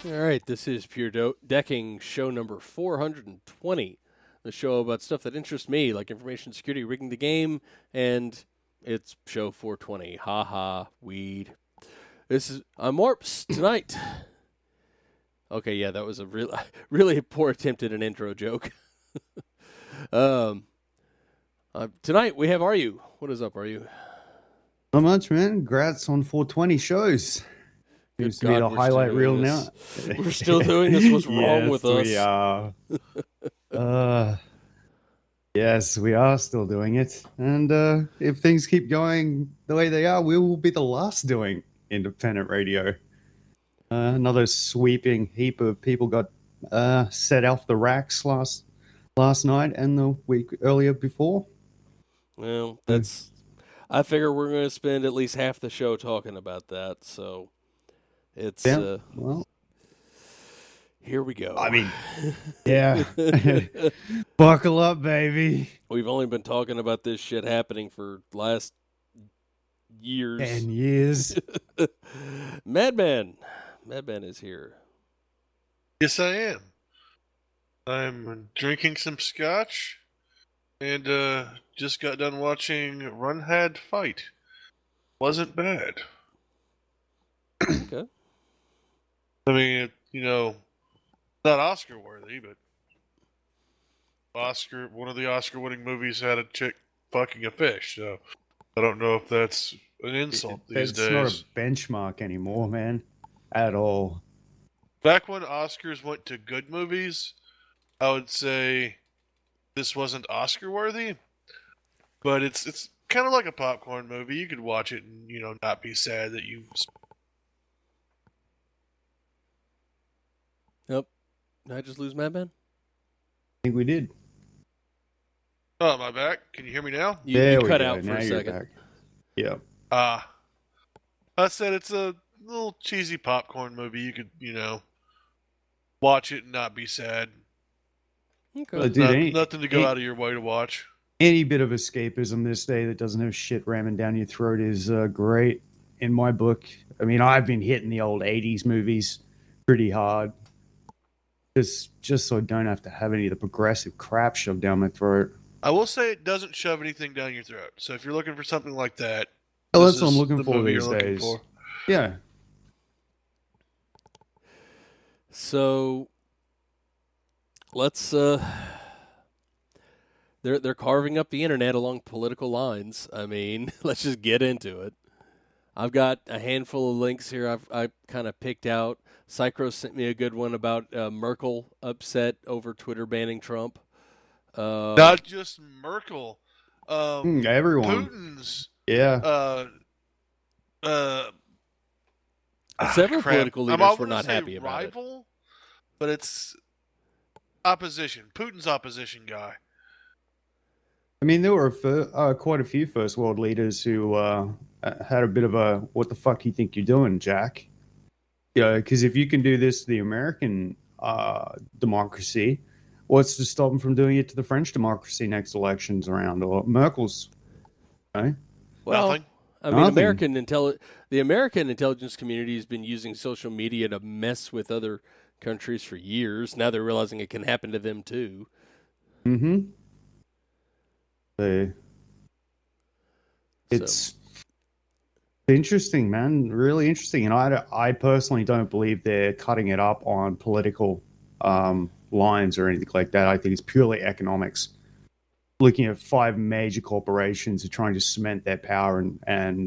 All right, this is Pure Decking show number 420, the show about stuff that interests me, like information security, rigging the game, and it's show 420. Ha ha, weed. I'm Morps tonight. Okay, yeah, that was a really poor attempt at an intro joke. Tonight we have Are What is up, Are Not much, man. Congrats on 420 shows. Seems to be the highlight reel now. We're still doing this. What's wrong with us? We are. Yes, we are still doing it. And if things keep going the way they are, we will be the last doing independent radio. Another sweeping heap of people got set off the racks last night and the week earlier before. Well, I figure we're going to spend at least half the show talking about that, so it's well, here we go. I mean, yeah. Buckle up, baby. We've only been talking about this shit happening for last years. 10 years. Madman is here. Yes, I am. I'm drinking some scotch and just got done watching Run Had Fight. Wasn't bad. Okay. I mean, not Oscar worthy, but one of the Oscar winning movies had a chick fucking a fish, so I don't know if that's an insult these days. It's not a benchmark anymore, man. At all. Back when Oscars went to good movies, I would say this wasn't Oscar worthy, but it's kind of like a popcorn movie. You could watch it and, not be sad that you... Yep. Did I just lose Madman? I think we did. Oh, my back. Can you hear me now? You cut out for a second. Yeah. I said it's a little cheesy popcorn movie. You could, watch it and not be sad. Okay. Nothing to go out of your way to watch. Any bit of escapism this day that doesn't have shit ramming down your throat is great in my book. I mean, I've been hitting the old 80s movies pretty hard. Just so I don't have to have any of the progressive crap shoved down my throat. I will say it doesn't shove anything down your throat. So if you're looking for something like that, that's what I'm looking for these days. Yeah. So let's they're carving up the internet along political lines. I mean, let's just get into it. I've got a handful of links here I kind of picked out. Psychro sent me a good one about Merkel upset over Twitter banning Trump. Not just Merkel. Everyone. Putin's. Yeah. Several political leaders were not happy about rival, it. But it's opposition. Putin's opposition guy. I mean, there were quite a few first world leaders who had a bit of a, what the fuck you think you're doing, Jack? Yeah, because if you can do this to the American democracy, what's to stop them from doing it to the French democracy next elections around, or Merkel's? Okay? Well, nothing. I mean, the American intelligence community has been using social media to mess with other countries for years. Now they're realizing it can happen to them too. Mm-hmm. It's interesting, man. Really interesting. And I personally don't believe they're cutting it up on political lines or anything like that. I think it's purely economics. Looking at 5 major corporations are trying to cement their power, and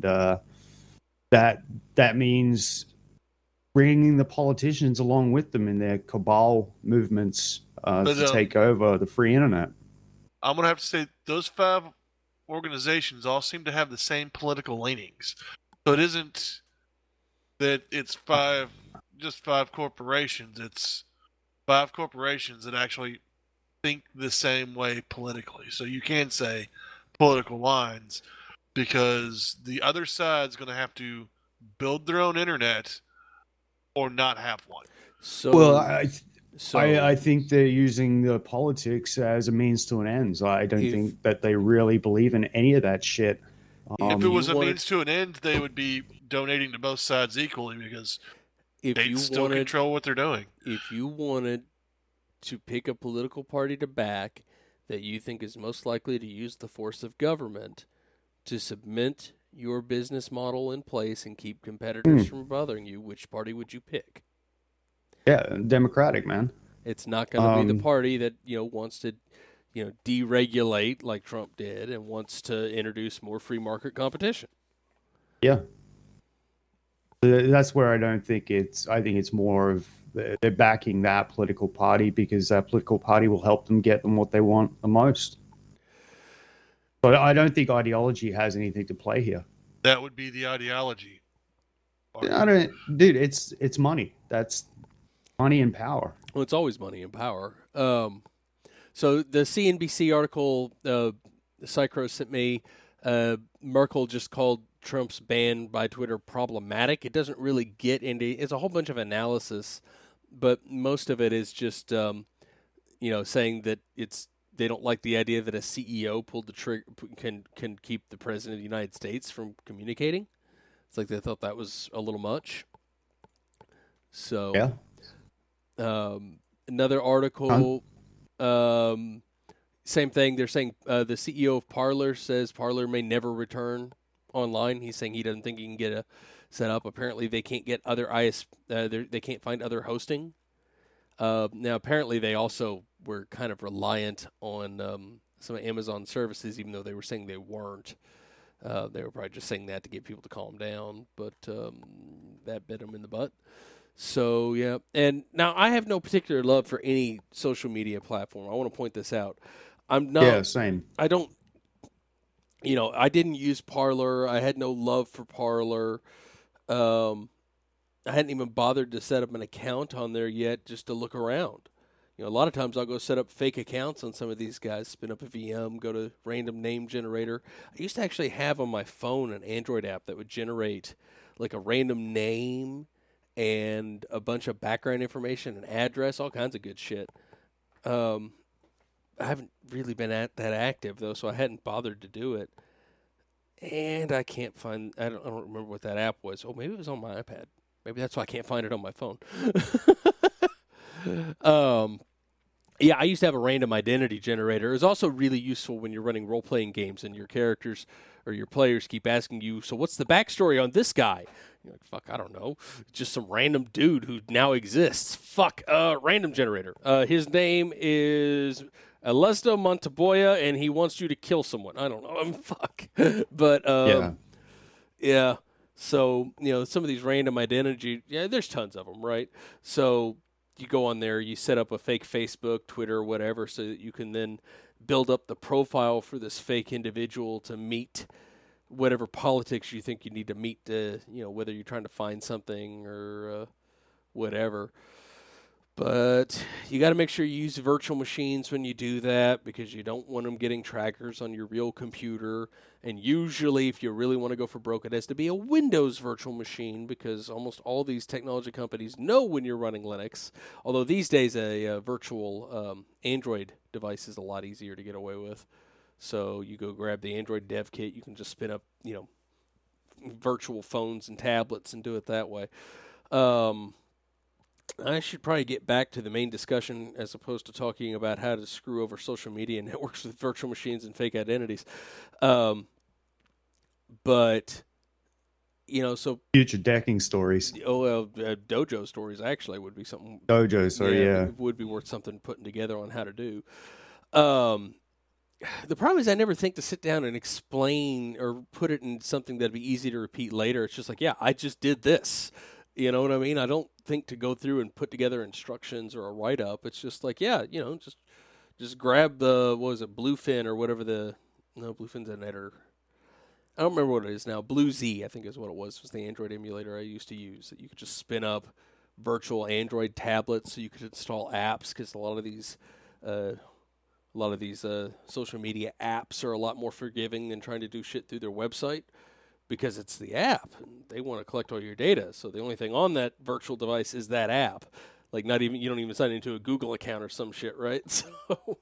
that means bringing the politicians along with them in their cabal movements to take over the free internet. I'm going to have to say those 5 organizations all seem to have the same political leanings. So it isn't that it's 5 corporations. It's 5 corporations that actually think the same way politically. So you can say political lines, because the other side's going to have to build their own internet or not have one. I think they're using the politics as a means to an end. So I don't think that they really believe in any of that shit. If it was a means to an end, they would be donating to both sides equally, because if States you still wanted, control what they're doing. if you wanted to pick a political party to back that you think is most likely to use the force of government to cement your business model in place and keep competitors from bothering you, which party would you pick? Yeah, Democratic, man. It's not going to be the party that wants to deregulate like Trump did and wants to introduce more free market competition. Yeah. That's where I think it's more of they're backing that political party because that political party will help them get them what they want the most. But I don't think ideology has anything to play here. That would be the ideology. Dude, it's money. That's money and power. Well, it's always money and power. So the CNBC article, Psychro sent me, Merkel just called Trump's ban by Twitter problematic. It doesn't really get into, it's a whole bunch of analysis, but most of it is just, saying that they don't like the idea that a CEO pulled the trigger, can keep the president of the United States from communicating. It's like they thought that was a little much. So, yeah. Another article, same thing. They're saying the CEO of Parler says Parler may never return online. He's saying he doesn't think he can get a set up. Apparently, they can't get other they can't find other hosting. Now, apparently, they also were kind of reliant on some Amazon services, even though they were saying they weren't. They were probably just saying that to get people to calm down, but that bit them in the butt. So, yeah. And now I have no particular love for any social media platform. I want to point this out. I'm not. Yeah, same. I don't. I didn't use Parler. I had no love for Parler. I hadn't even bothered to set up an account on there yet just to look around. A lot of times I'll go set up fake accounts on some of these guys, spin up a VM, go to random name generator. I used to actually have on my phone an Android app that would generate like a random name and a bunch of background information, an address, all kinds of good shit. I haven't really been that active though, so I hadn't bothered to do it. And I can't find. I don't remember what that app was. Oh, maybe it was on my iPad. Maybe that's why I can't find it on my phone. Yeah, I used to have a random identity generator. It's also really useful when you're running role-playing games and your characters or your players keep asking you, so what's the backstory on this guy? You're like, fuck, I don't know. Just some random dude who now exists. Fuck, random generator. His name is Alesta Montoboya, and he wants you to kill someone. I don't know. Fuck. But, yeah. So, some of these random identity, there's tons of them, right? So you go on there, you set up a fake Facebook, Twitter, whatever, so that you can then build up the profile for this fake individual to meet whatever politics you think you need to meet to, whether you're trying to find something or whatever. But you got to make sure you use virtual machines when you do that because you don't want them getting trackers on your real computer. And usually, if you really want to go for broke, it has to be a Windows virtual machine because almost all these technology companies know when you're running Linux. Although these days, a virtual Android device is a lot easier to get away with. So you go grab the Android dev kit. You can just spin up, virtual phones and tablets and do it that way. I should probably get back to the main discussion as opposed to talking about how to screw over social media networks with virtual machines and fake identities. But, so... Future decking stories. Dojo stories actually would be something... Dojo, sorry, yeah. It would be worth something putting together on how to do. The problem is I never think to sit down and explain or put it in something that'd be easy to repeat later. It's just like, yeah, I just did this. You know what I mean? I don't think to go through and put together instructions or a write-up. It's just like, yeah, just grab the, what was it, Bluefin or whatever Bluefin's an editor. I don't remember what it is now. BlueZ, I think is what it was the Android emulator I used to use. That you could just spin up virtual Android tablets so you could install apps because a lot of these social media apps are a lot more forgiving than trying to do shit through their website. Because it's the app, and they want to collect all your data. So the only thing on that virtual device is that app. Like you don't even sign into a Google account or some shit, right? So,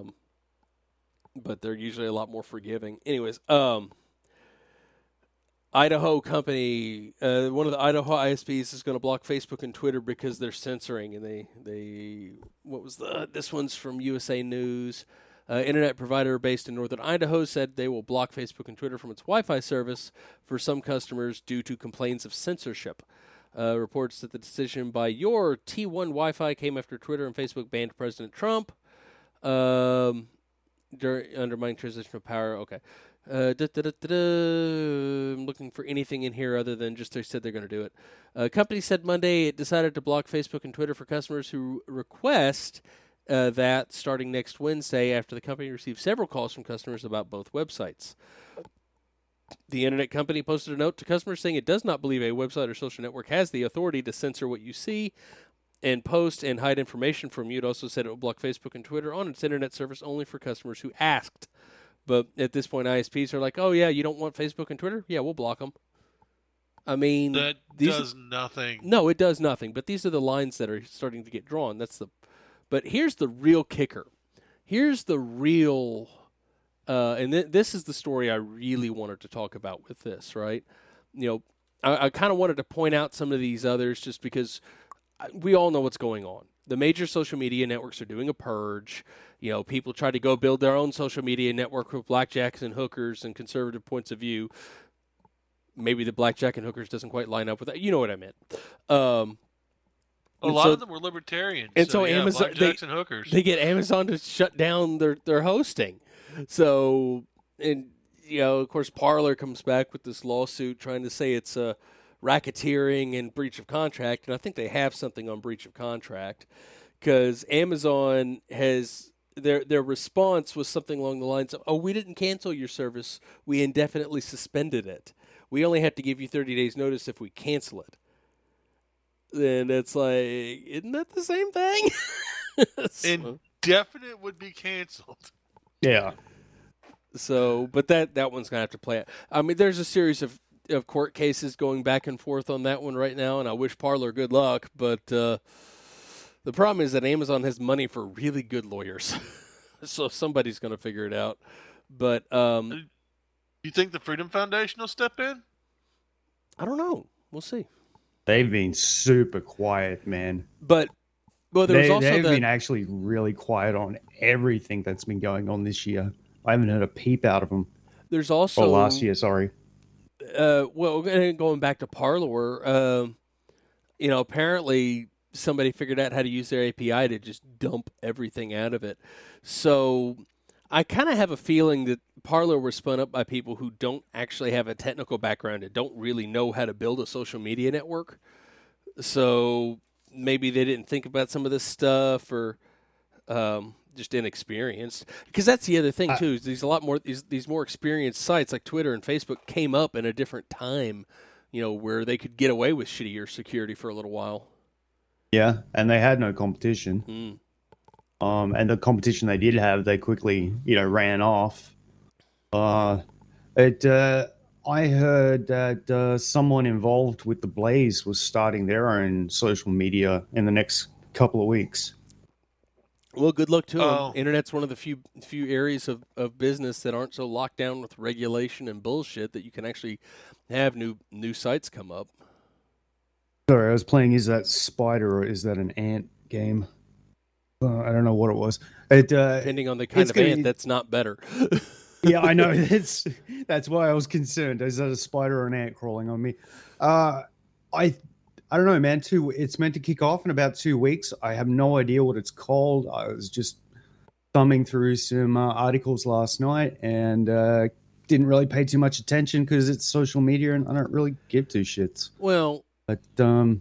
but they're usually a lot more forgiving. Anyways, Idaho company, one of the Idaho ISPs is going to block Facebook and Twitter because they're censoring. And this one's from USA News. Internet provider based in northern Idaho said they will block Facebook and Twitter from its Wi-Fi service for some customers due to complaints of censorship. Reports that the decision by your T1 Wi-Fi came after Twitter and Facebook banned President Trump undermining transition of power. Okay. I'm looking for anything in here other than just they said they're going to do it. Company said Monday it decided to block Facebook and Twitter for customers who request that starting next Wednesday after the company received several calls from customers about both websites. The internet company posted a note to customers saying it does not believe a website or social network has the authority to censor what you see and post and hide information from you. It also said it will block Facebook and Twitter on its internet service only for customers who asked. But at this point, ISPs are like, oh, yeah, you don't want Facebook and Twitter? Yeah, we'll block them. I mean, that does nothing. No, it does nothing. But these are the lines that are starting to get drawn. But here's the real kicker. Here's the real, and this is the story I really wanted to talk about with this, right? You know, I kind of wanted to point out some of these others just because we all know what's going on. The major social media networks are doing a purge. You know, people try to go build their own social media network with blackjacks and hookers and conservative points of view. Maybe the blackjack and hookers doesn't quite line up with that. You know what I meant. A lot of them were libertarians. And so Amazon, blackjacks and hookers. They get Amazon to shut down their hosting. So, and, you know, of course, Parler comes back with this lawsuit trying to say it's racketeering and breach of contract. And I think they have something on breach of contract because Amazon has... Their response was something along the lines of, oh, we didn't cancel your service. We indefinitely suspended it. We only have to give you 30 days notice if we cancel it. And it's like, isn't that the same thing? Indefinite would be canceled. Yeah. So, but that one's going to have to play out. I mean, there's a series of court cases going back and forth on that one right now, and I wish Parler good luck, but... the problem is that Amazon has money for really good lawyers, so somebody's going to figure it out. But you think the Freedom Foundation will step in? I don't know. We'll see. They've been super quiet, man. But they've been actually really quiet on everything that's been going on this year. I haven't heard a peep out of them. There's also last year. Sorry. Going back to Parler, you know, apparently. Somebody figured out how to use their API to just dump everything out of it. So I kind of have a feeling that Parler was spun up by people who don't actually have a technical background and don't really know how to build a social media network. So maybe they didn't think about some of this stuff or just inexperienced. Because that's the other thing, too. Is these more experienced sites like Twitter and Facebook came up in a different time, you know, where they could get away with shittier security for a little while. Yeah, and they had no competition. And the competition they did have, they quickly, you know, ran off. I heard that someone involved with the Blaze was starting their own social media in the next couple of weeks. Well, good luck to them. Internet's one of the few areas of business that aren't so locked down with regulation and bullshit that you can actually have new sites come up. Sorry, I was playing Is That Spider or Is That an Ant game? I don't know what it was. Depending on the kind of ant, that's not better. Yeah, I know. That's why I was concerned. Is that a spider or an ant crawling on me? I don't know, man. It's meant to kick off in about 2 weeks. I have no idea what it's called. I was just thumbing through some articles last night and didn't really pay too much attention because it's social media and I don't really give two shits. Well... But I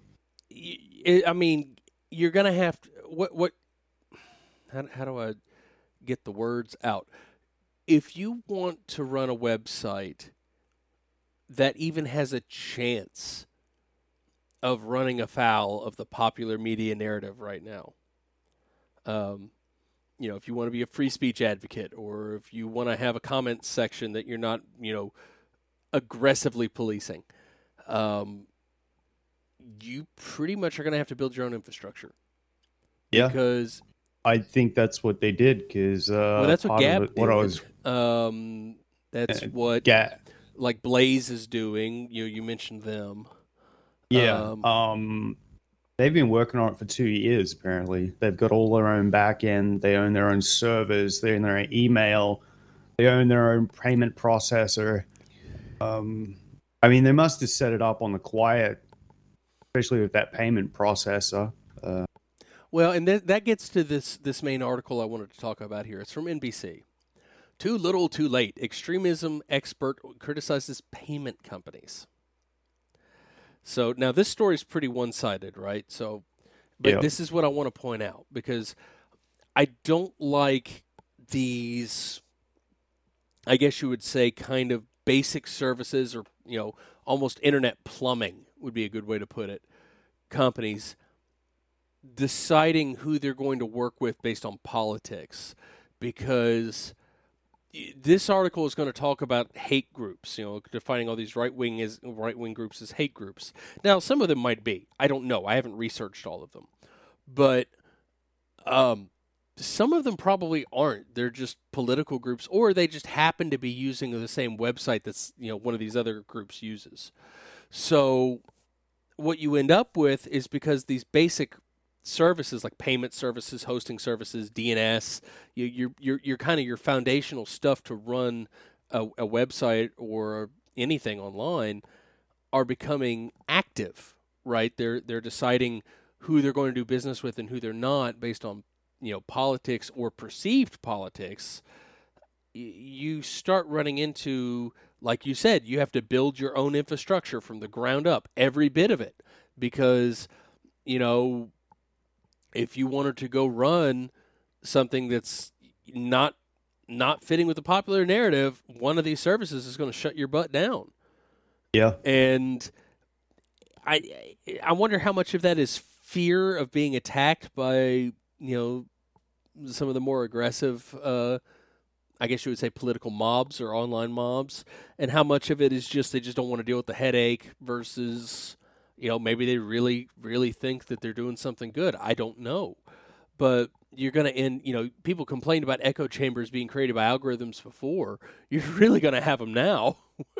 mean, you're gonna have to. What? How do I get the words out? If you want to run a website that even has a chance of running afoul of the popular media narrative right now, you know, if you want to be a free speech advocate, or if you want to have a comment section that you're not, you know, aggressively policing. You pretty much are going to have to build your own infrastructure. Yeah, because I think that's what they did. Because that's what Gab did. What I was, that's what Gab. like Blaze is doing. You mentioned them. Yeah. They've been working on it for 2 years, apparently. They've got all their own back end. They own their own servers. They own their own email. They own their own payment processor. I mean, they must have set it up on the quiet, especially with that payment processor. Well, and that gets to this main article I wanted to talk about here. It's from NBC. Too little, too late. Extremism expert criticizes payment companies. So now this story is pretty one-sided, right? So, but this is what I want to point out, because I don't like these, I guess you would say, kind of basic services, or almost internet plumbing would be a good way to put it. Companies deciding who they're going to work with based on politics, because this article is going to talk about hate groups, defining all these right-wing groups as hate groups. Now, some of them might be. I don't know. I haven't researched all of them. But some of them probably aren't. They're just political groups, or they just happen to be using the same website that's, one of these other groups uses. So what you end up with is, because these basic services like payment services, hosting services, DNS, you're kind of your foundational stuff to run a website or anything online, are becoming active, right? They're deciding who they're going to do business with and who they're not based on politics or perceived politics. You start running into, like you said, you have to build your own infrastructure from the ground up, every bit of it, because if you wanted to go run something that's not fitting with the popular narrative, one of these services is going to shut your butt down. Yeah. And I wonder how much of that is fear of being attacked by, some of the more aggressive, I guess you would say, political mobs or online mobs, and how much of it is just they just don't want to deal with the headache versus maybe they really, really think that they're doing something good. I don't know. But you're going to end, people complained about echo chambers being created by algorithms before. You're really going to have them now.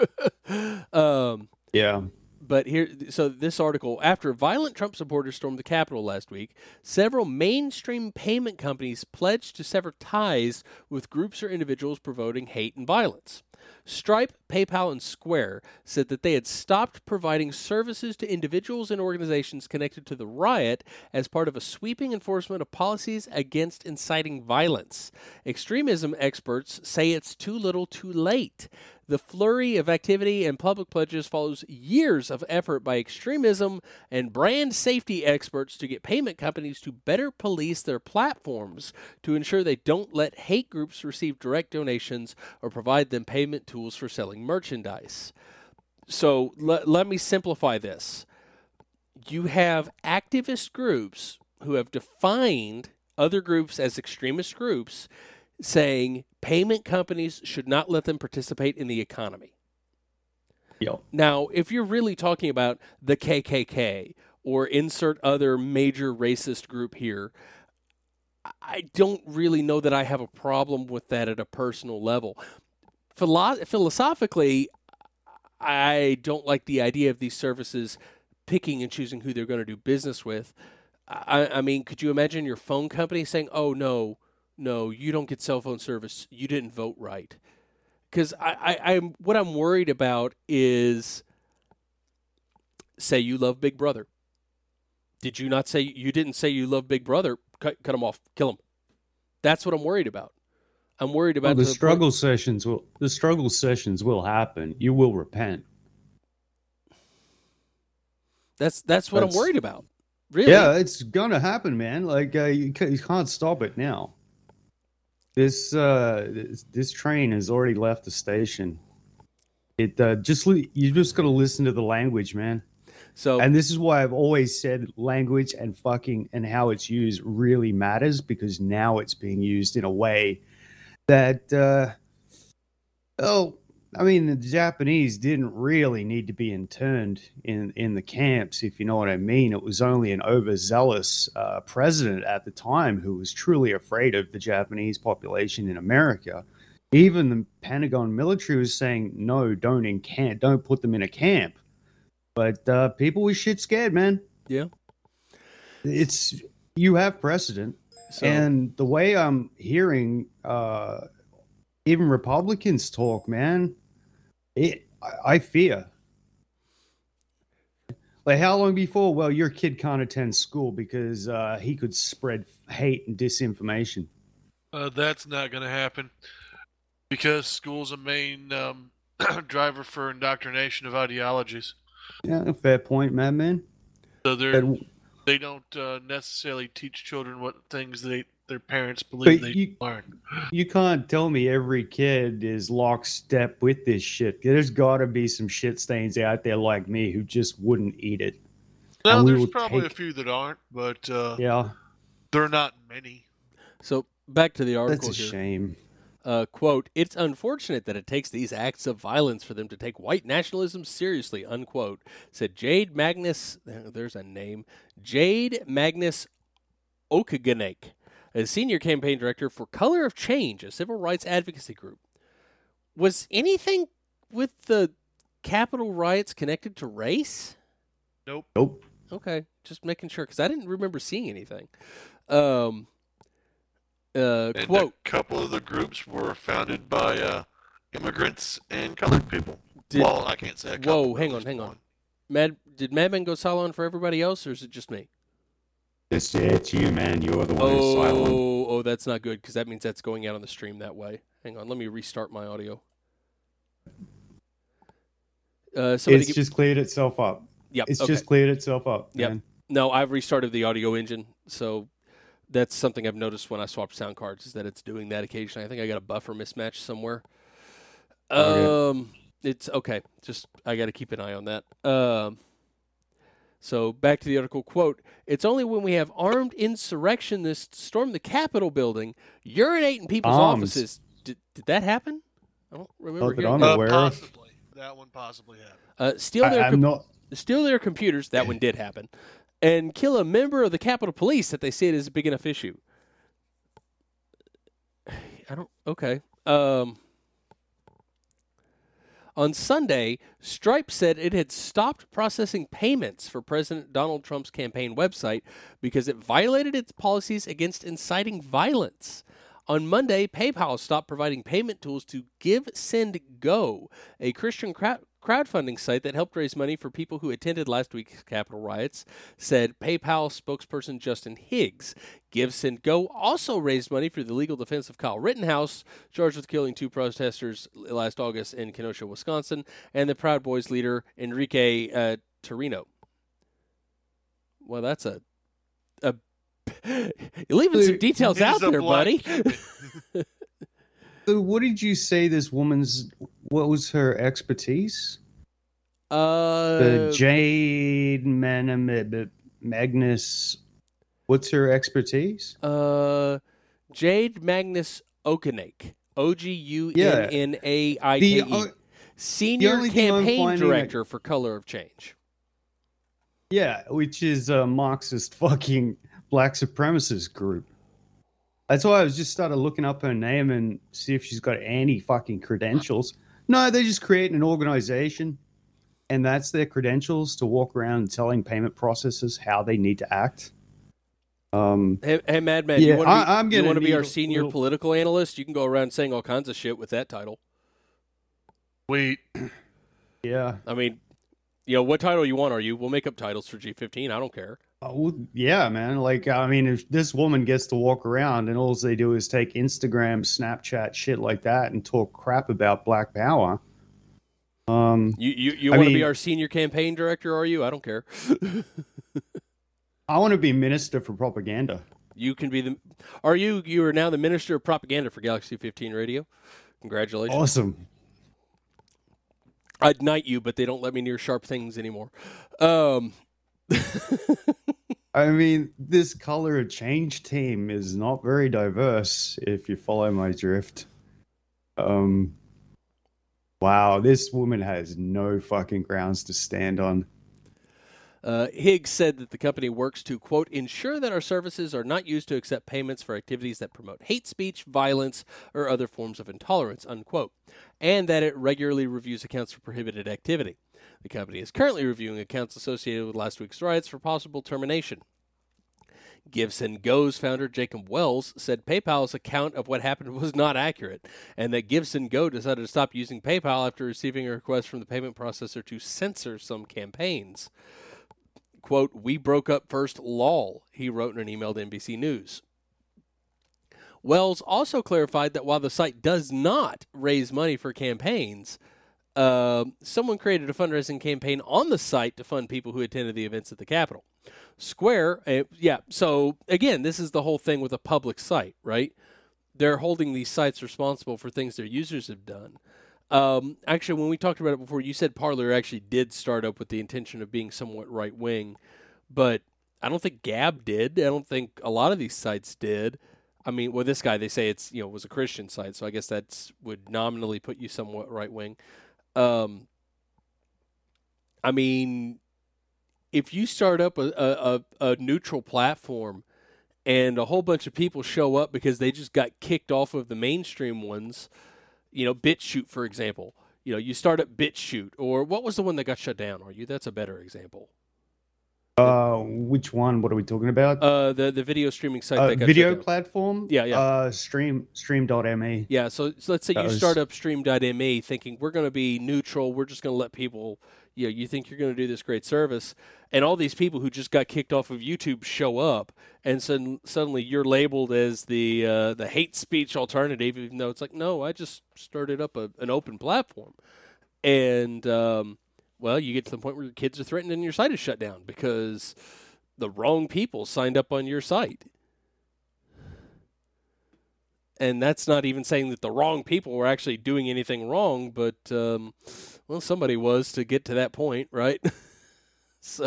Yeah. But so this article, after violent Trump supporters stormed the Capitol last week, several mainstream payment companies pledged to sever ties with groups or individuals promoting hate and violence. Stripe, PayPal, and Square said that they had stopped providing services to individuals and organizations connected to the riot as part of a sweeping enforcement of policies against inciting violence. Extremism experts say it's too little too late. The flurry of activity and public pledges follows years of effort by extremism and brand safety experts to get payment companies to better police their platforms to ensure they don't let hate groups receive direct donations or provide them payment tools for selling merchandise. So let me simplify this. You have activist groups who have defined other groups as extremist groups, saying payment companies should not let them participate in the economy. Yep. Now, if you're really talking about the KKK or insert other major racist group here, I don't really know that I have a problem with that at a personal level. Philosophically, I don't like the idea of these services picking and choosing who they're going to do business with. I mean, could you imagine your phone company saying, "Oh, no, you don't get cell phone service. You didn't vote right." Because what I'm worried about is, say you love Big Brother. Did you not say, you didn't say you love Big Brother? Cut him off. Kill him. That's what I'm worried about. I'm worried about the struggle sessions. The struggle sessions will happen. You will repent. That's what I'm worried about. Really? Yeah, it's gonna happen, man. Like you can't stop it now. This train has already left the station. You just got to listen to the language, man. And this is why I've always said language and how it's used really matters, because now it's being used in a way that the Japanese didn't really need to be interned in the camps, if you know what I mean. It was only an overzealous president at the time who was truly afraid of the Japanese population in America. Even the Pentagon military was saying, no, don't put them in a camp. But people were shit scared, man. Yeah. You have precedent. So, And the way I'm hearing even Republicans talk, man, I fear. Like, how long before? Well, your kid can't attend school because he could spread hate and disinformation. That's not going to happen because school's a main driver for indoctrination of ideologies. Yeah, fair point, madman. So they don't necessarily teach children what things their parents believe they learn. You can't tell me every kid is lockstep with this shit. There's got to be some shit stains out there like me who just wouldn't eat it. No, there's probably a few that aren't, but yeah, they're not many. So back to the article. That's a shame. Quote, it's unfortunate that it takes these acts of violence for them to take white nationalism seriously, unquote, said Jade Magnus, there's a name, Jade Magnus Okaganake, a senior campaign director for Color of Change, a civil rights advocacy group. Was anything with the Capitol riots connected to race? Nope. Okay, just making sure, because I didn't remember seeing anything. And quote, a couple of the groups were founded by immigrants and colored people. Well, I can't say a couple. Whoa, hang on. Did Madman go silent for everybody else, or is it just me? It's you, man. You're the one who's silent. Oh, that's not good, because that means that's going out on the stream that way. Hang on, let me restart my audio. Just cleared itself up. Yep, It's just cleared itself up. Yep. Man. No, I've restarted the audio engine, so that's something I've noticed when I swap sound cards, is that it's doing that occasionally. I think I got a buffer mismatch somewhere. Okay. It's okay. Just I got to keep an eye on that. So back to the article, quote, it's only when we have armed insurrectionists storm the Capitol building, urinate in people's offices. Did that happen? I don't remember hearing that. Possibly. That one possibly happened. Steal their computers. That one did happen. And kill a member of the Capitol Police that they say it is a big enough issue. Okay. On Sunday, Stripe said it had stopped processing payments for President Donald Trump's campaign website because it violated its policies against inciting violence. On Monday, PayPal stopped providing payment tools to GiveSendGo, a Christian crowdfunding site that helped raise money for people who attended last week's Capitol riots, said PayPal spokesperson Justin Higgs. GiveSendGo also raised money for the legal defense of Kyle Rittenhouse, charged with killing 2 protesters last August in Kenosha, Wisconsin, and the Proud Boys leader Enrique Tarino. Well, that's you're leaving some details out there, buddy. So what did you say what was her expertise? The Jade Magnus, what's her expertise? Jade Magnus Okaganake, Ogunnaike, senior campaign director for Color of Change. Yeah, which is a Marxist fucking black supremacist group. That's why I was just started looking up her name and see if she's got any fucking credentials. No, they just create an organization, and that's their credentials to walk around telling payment processors how they need to act. Hey, Madman, yeah, you want to be our senior political analyst? You can go around saying all kinds of shit with that title. Wait. Yeah. I mean, what title you want, are you? We'll make up titles for G15. I don't care. Oh, yeah, man. Like, I mean, if this woman gets to walk around and all they do is take Instagram, Snapchat, shit like that and talk crap about Black Power. You want to be our senior campaign director, are you? I don't care. I want to be minister for propaganda. You can be you are now the minister of propaganda for Galaxy 15 Radio. Congratulations. Awesome. I'd knight you, but they don't let me near sharp things anymore. I mean, this Color of Change team is not very diverse, if you follow my drift. Wow, this woman has no fucking grounds to stand on. Higgs said that the company works to, quote, ensure that our services are not used to accept payments for activities that promote hate speech, violence, or other forms of intolerance, unquote, and that it regularly reviews accounts for prohibited activity. The company is currently reviewing accounts associated with last week's riots for possible termination. GiveSendGo's founder, Jacob Wells, said PayPal's account of what happened was not accurate, and that GiveSendGo decided to stop using PayPal after receiving a request from the payment processor to censor some campaigns. Quote, "We broke up first, lol," he wrote in an email to NBC News. Wells also clarified that while the site does not raise money for campaigns, someone created a fundraising campaign on the site to fund people who attended the events at the Capitol. Square, so again, this is the whole thing with a public site, right? They're holding these sites responsible for things their users have done. Actually, when we talked about it before, you said Parler actually did start up with the intention of being somewhat right-wing, but I don't think Gab did. I don't think a lot of these sites did. I mean, well, this guy, they say it's, was a Christian site, so I guess that would nominally put you somewhat right-wing. I mean, if you start up a neutral platform and a whole bunch of people show up because they just got kicked off of the mainstream ones, BitChute, for example, you start up BitChute, or what was the one that got shut down? That's a better example. Which one? What are we talking about? The video streaming site that got video shut down. platform. Yeah. Stream.me. Yeah. So let's say you start up Stream.me thinking we're going to be neutral. We're just going to let people. You think you're going to do this great service, and all these people who just got kicked off of YouTube show up, and suddenly you're labeled as the hate speech alternative, even though it's like, no, I just started up an open platform, and you get to the point where your kids are threatened and your site is shut down because the wrong people signed up on your site. And that's not even saying that the wrong people were actually doing anything wrong, but, somebody was to get to that point, right? So,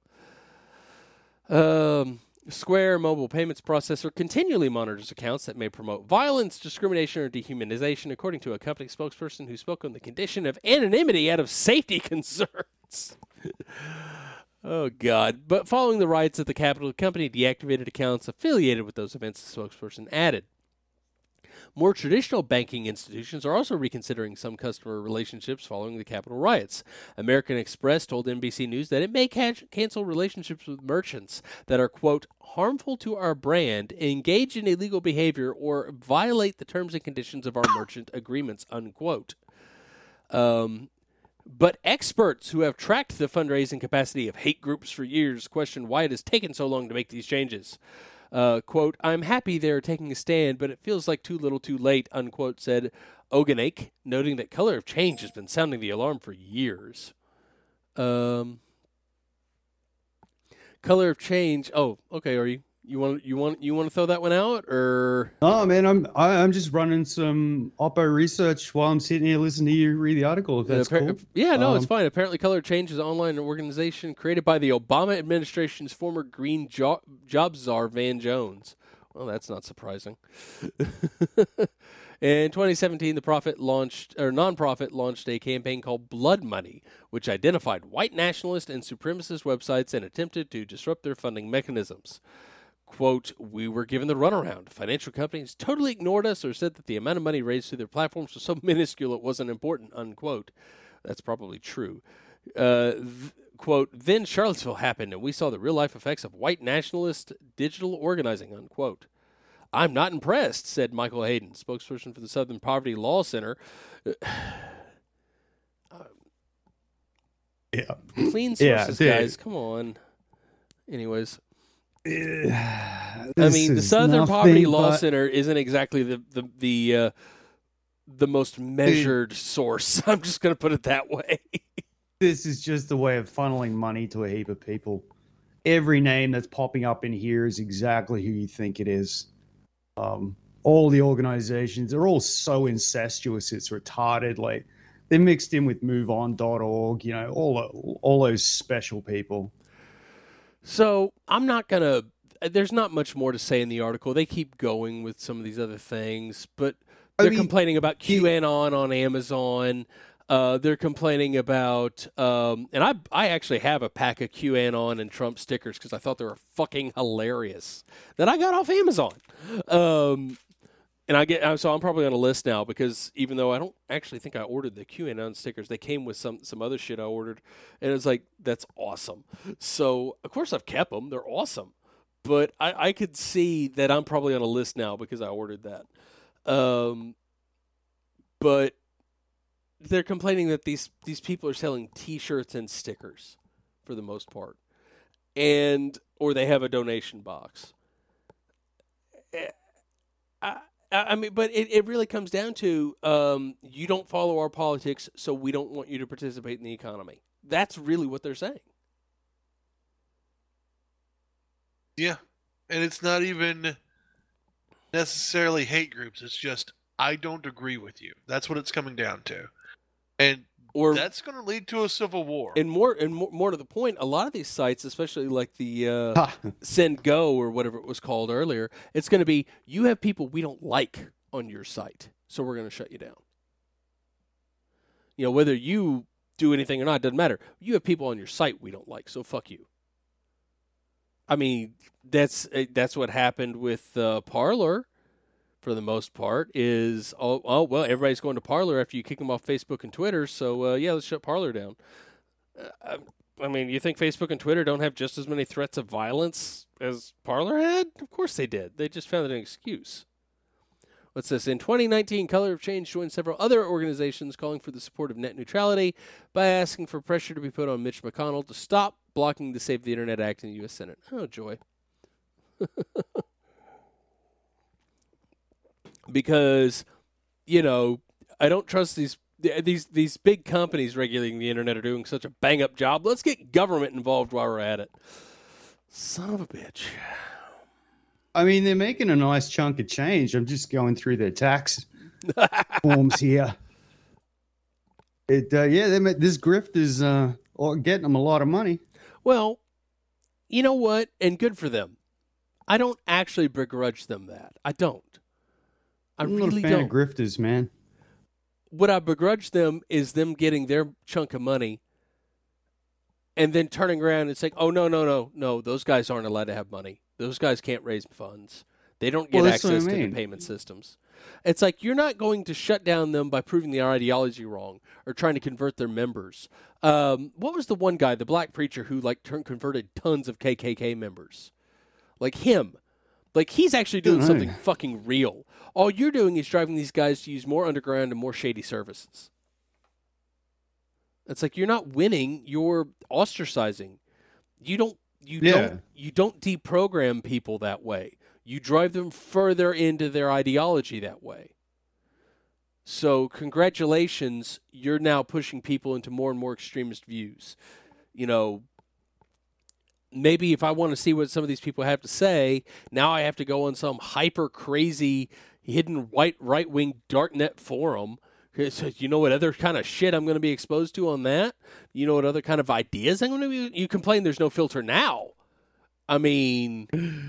Square mobile payments processor continually monitors accounts that may promote violence, discrimination, or dehumanization, according to a company spokesperson who spoke on the condition of anonymity out of safety concerns. Oh, God. But following the riots at the Capitol, the company deactivated accounts affiliated with those events, the spokesperson added. More traditional banking institutions are also reconsidering some customer relationships following the Capitol riots. American Express told NBC News that it may cancel relationships with merchants that are, quote, harmful to our brand, engage in illegal behavior, or violate the terms and conditions of our merchant agreements, unquote. But experts who have tracked the fundraising capacity of hate groups for years question why it has taken so long to make these changes. Quote, I'm happy they're taking a stand, but it feels like too little too late, unquote, said Oganek, noting that Color of Change has been sounding the alarm for years. Color of Change. Oh, okay. Are you want to throw that one out, or? Oh man, I'm just running some Oppo research while I'm sitting here listening to you read the article. If that's cool. Yeah, no, it's fine. Apparently, Color of Change is an online organization created by the Obama administration's former Green Jobs czar Van Jones. Well, that's not surprising. In 2017, the nonprofit launched a campaign called Blood Money, which identified white nationalist and supremacist websites and attempted to disrupt their funding mechanisms. Quote, we were given the runaround. Financial companies totally ignored us or said that the amount of money raised through their platforms was so minuscule it wasn't important, unquote. That's probably true. Quote, then Charlottesville happened and we saw the real-life effects of white nationalist digital organizing, unquote. I'm not impressed, said Michael Hayden, spokesperson for the Southern Poverty Law Center. Clean sources, guys. Come on. Anyways. I mean, the Southern Poverty Law Center isn't exactly the most measured source. I'm just going to put it that way. This is just a way of funneling money to a heap of people. Every name that's popping up in here is exactly who you think it is. All the organizations, they're all so incestuous, it's retarded. Like, they're mixed in with MoveOn.org, all those special people. So I'm not going to – there's not much more to say in the article. They keep going with some of these other things, but they're complaining about QAnon on Amazon. They're complaining about, and I actually have a pack of QAnon and Trump stickers because I thought they were fucking hilarious that I got off Amazon. And so I'm probably on a list now because even though I don't actually think I ordered the QAnon stickers, they came with some other shit I ordered, and it's like, that's awesome. So of course I've kept them; they're awesome. But I could see that I'm probably on a list now because I ordered that. But they're complaining that these people are selling T-shirts and stickers for the most part, or they have a donation box. I mean, but it really comes down to you don't follow our politics, so we don't want you to participate in the economy. That's really what they're saying. Yeah, and it's not even necessarily hate groups. It's just, I don't agree with you. That's what it's coming down to. And that's going to lead to a civil war. And more to the point, a lot of these sites, especially like the Send Go or whatever it was called earlier, it's going to be, you have people we don't like on your site, so we're going to shut you down. You know, whether you do anything or not, doesn't matter. You have people on your site we don't like, so fuck you. I mean, that's what happened with Parler. For the most part, is well, everybody's going to Parler after you kick them off Facebook and Twitter. So yeah, let's shut Parler down. I mean, you think Facebook and Twitter don't have just as many threats of violence as Parler had? Of course they did. They just found an excuse. What's this? In 2019, Color of Change joined several other organizations calling for the support of net neutrality by asking for pressure to be put on Mitch McConnell to stop blocking the Save the Internet Act in the U.S. Senate. Oh, joy. Because, you know, I don't trust these big companies regulating the internet are doing such a bang-up job. Let's get government involved while we're at it. Son of a bitch. I mean, they're making a nice chunk of change. I'm just going through their tax forms here. This grift is getting them a lot of money. Well, you know what? And good for them. I don't actually begrudge them that. I don't. I'm not a fan of grifters, man. What I begrudge them is them getting their chunk of money and then turning around and saying, oh, no, those guys aren't allowed to have money. Those guys can't raise funds. They don't get access to the payment systems. It's like, you're not going to shut down them by proving their ideology wrong or trying to convert their members. What was the one guy, the black preacher who converted tons of KKK members? Like him. Like, he's actually doing something fucking real. All you're doing is driving these guys to use more underground and more shady services. It's like, you're not winning, you're ostracizing. You don't deprogram people that way. You drive them further into their ideology that way. So, congratulations, you're now pushing people into more and more extremist views. You know, maybe if I want to see what some of these people have to say, now I have to go on some hyper crazy hidden right-wing darknet forum. So you know what other kind of shit I'm going to be exposed to on that? You know what other kind of ideas I'm going to be? You complain there's no filter now. I mean,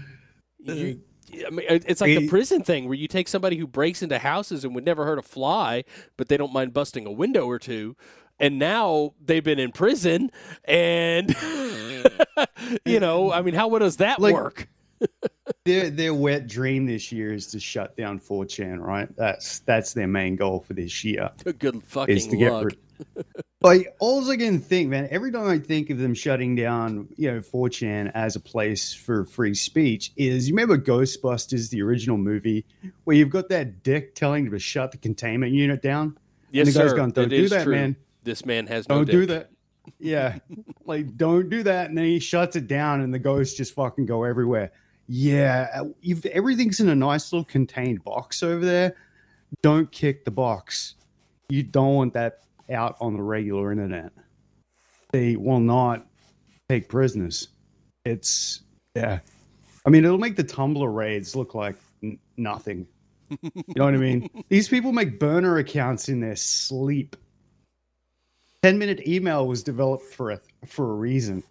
it's like the prison thing where you take somebody who breaks into houses and would never hurt a fly, but they don't mind busting a window or two. And now they've been in prison, and you know, I mean, how does that work? Their wet dream this year is to shut down 4chan, right? That's their main goal for this year. Good fucking is to luck. Like, all I can think, man, every time I think of them shutting down, 4chan as a place for free speech, is you remember Ghostbusters, the original movie, where you've got that dick telling you to shut the containment unit down? Yes, and the guy's sir. going, don't do that, true. man. This man has no Don't dick. do that. Yeah. Like, don't do that. And then he shuts it down and the ghosts just fucking go everywhere. Yeah. Everything's in a nice little contained box over there. Don't kick the box. You don't want that out on the regular internet. They will not take prisoners. Yeah. I mean, it'll make the Tumblr raids look like nothing. You know what I mean? These people make burner accounts in their sleep. 10-minute email was developed for a reason.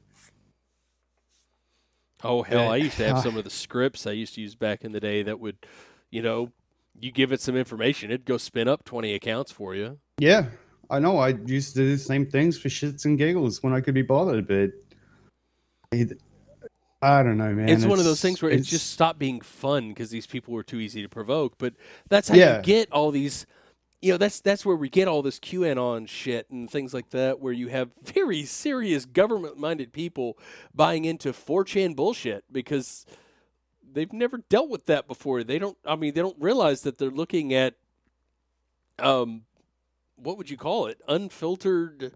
Oh, hell, I used to have some of the scripts I used to use back in the day that would, you give it some information, it'd go spin up 20 accounts for you. Yeah. I know. I used to do the same things for shits and giggles when I could be bothered, but I don't know, man. It's one of those things where it just stopped being fun because these people were too easy to provoke. But that's how you get all these. That's where we get all this QAnon shit and things like that, where you have very serious government-minded people buying into 4chan bullshit because they've never dealt with that before. They don't realize that they're looking at, what would you call it? Unfiltered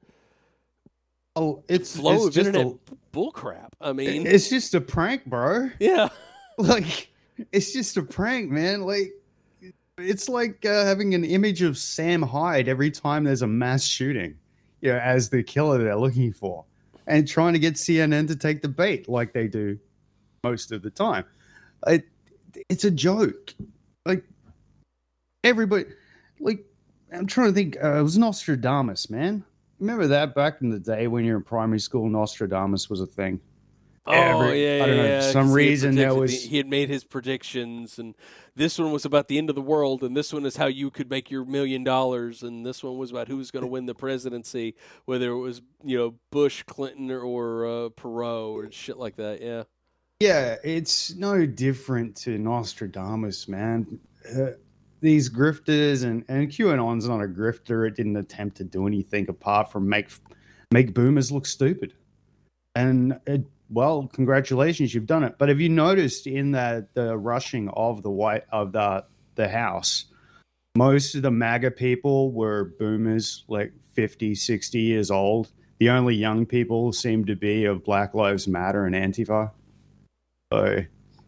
flow of internet bullcrap. I mean, it's just a prank, bro. Yeah. Like, it's just a prank, man. Like, it's like having an image of Sam Hyde every time there's a mass shooting, as the killer they're looking for, and trying to get CNN to take the bait like they do most of the time. It's a joke. Like, everybody, like, I'm trying to think. It was Nostradamus, man. Remember that back in the day when you were in primary school, Nostradamus was a thing. I don't know. For some reason, he had made his predictions, and this one was about the end of the world, and this one is how you could make your $1 million, and this one was about who was going to win the presidency, whether it was Bush, Clinton, or Perot or shit like that. Yeah. Yeah, it's no different to Nostradamus, man. These grifters and QAnon's not a grifter. It didn't attempt to do anything apart from make boomers look stupid. And well, congratulations, you've done it. But have you noticed in the rushing of the House, most of the MAGA people were boomers, like 50, 60 years old. The only young people seem to be of Black Lives Matter and Antifa. So,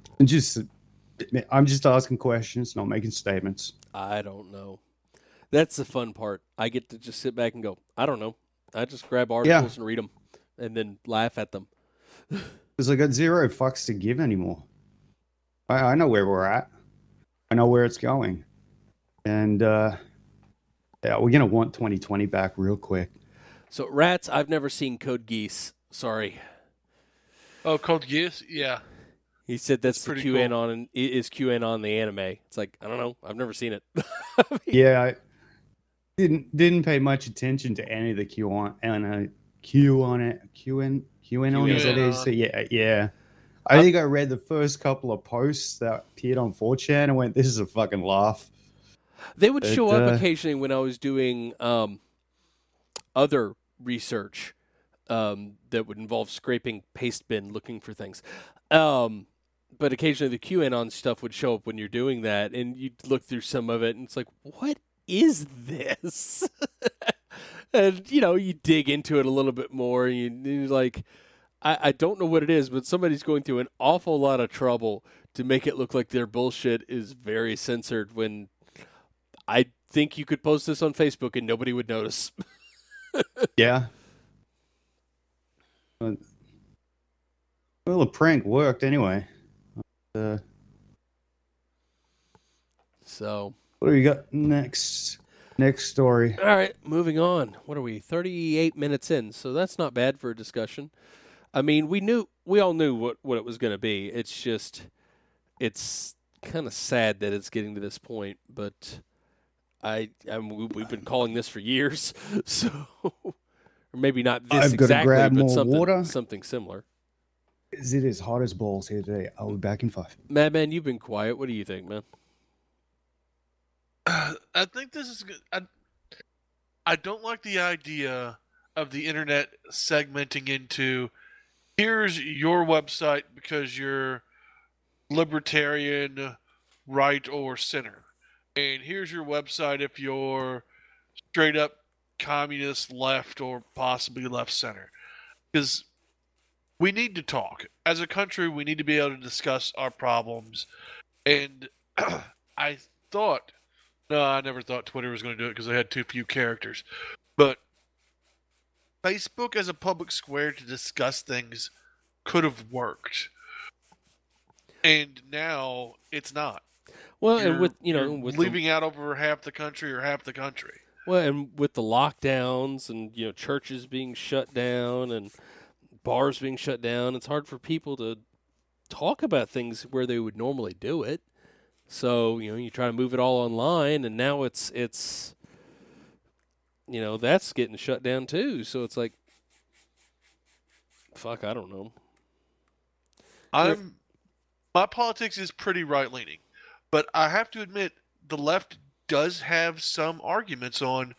I'm just asking questions, not making statements. I don't know. That's the fun part. I get to just sit back and go, I don't know. I just grab articles and read them and then laugh at them. Because I got zero fucks to give anymore. I know where we're at. I know where it's going. And we're going to want 2020 back real quick. So, Rats, I've never seen Code Geass. Sorry. Oh, Code Geass? Yeah. He said that's the QAnon cool. And is QAnon the anime. It's like, I don't know. I've never seen it. Yeah, I didn't pay much attention to any of the QAnon as it is. So yeah. I think I read the first couple of posts that appeared on 4chan and went, this is a fucking laugh. They would show up occasionally when I was doing other research that would involve scraping Pastebin looking for things. But occasionally the QAnon stuff would show up when you're doing that, and you'd look through some of it, and it's like, what is this? And, you dig into it a little bit more, and you're like, I don't know what it is, but somebody's going through an awful lot of trouble to make it look like their bullshit is very censored when I think you could post this on Facebook and nobody would notice. Yeah. Well, the prank worked anyway. So, what do you got next? Next story. All right, moving on. What are we? 38 minutes in, so that's not bad for a discussion. I mean, we all knew what it was going to be. It's just, it's kind of sad that it's getting to this point. But we've been calling this for years, so or maybe not this exactly, but something similar. It is hot as balls here today. I'll be back in 5. Madman, you've been quiet. What do you think, man? I think this is good. I don't like the idea of the internet segmenting into, here's your website because you're libertarian, right, or center. And here's your website if you're straight up communist, left, or possibly left center. Because we need to talk. As a country, we need to be able to discuss our problems. And I never thought Twitter was going to do it because they had too few characters. But Facebook as a public square to discuss things could have worked. And now it's not. Well, and with leaving out over half the country or half the country. Well, and with the lockdowns and churches being shut down and bars being shut down, it's hard for people to talk about things where they would normally do it. So, you try to move it all online, and now it's that's getting shut down too. So it's like, fuck, I don't know. My politics is pretty right-leaning, but I have to admit the left does have some arguments on.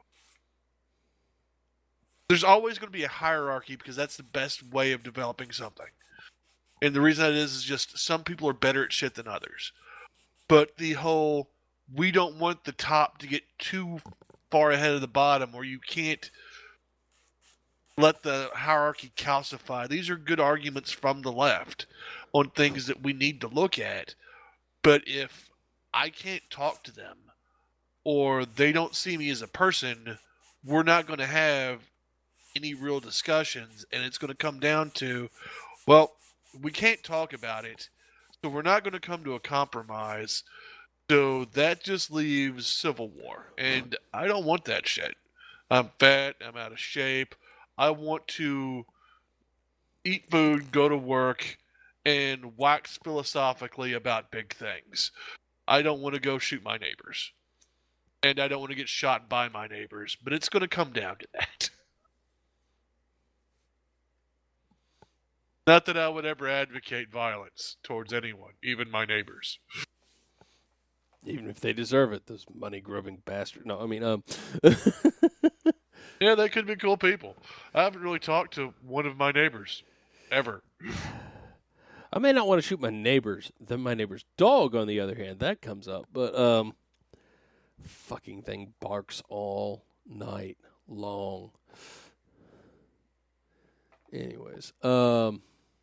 There's always going to be a hierarchy because that's the best way of developing something. And the reason that is just some people are better at shit than others. But the whole, we don't want the top to get too far ahead of the bottom, or you can't let the hierarchy calcify. These are good arguments from the left on things that we need to look at. But if I can't talk to them, or they don't see me as a person, we're not going to have any real discussions, and it's going to come down to, well, we can't talk about it, so we're not going to come to a compromise. So that just leaves civil war, and I don't want that shit. I'm fat, I'm out of shape. I want to eat food, go to work, and wax philosophically about big things. I don't want to go shoot my neighbors, and I don't want to get shot by my neighbors, but it's going to come down to that. Not that I would ever advocate violence towards anyone, even my neighbors. Even if they deserve it, those money-grubbing bastards. No, I mean, Yeah, they could be cool people. I haven't really talked to one of my neighbors, ever. I may not want to shoot my neighbors. Then my neighbor's dog, on the other hand, that comes up. But, fucking thing barks all night long. Anyways, all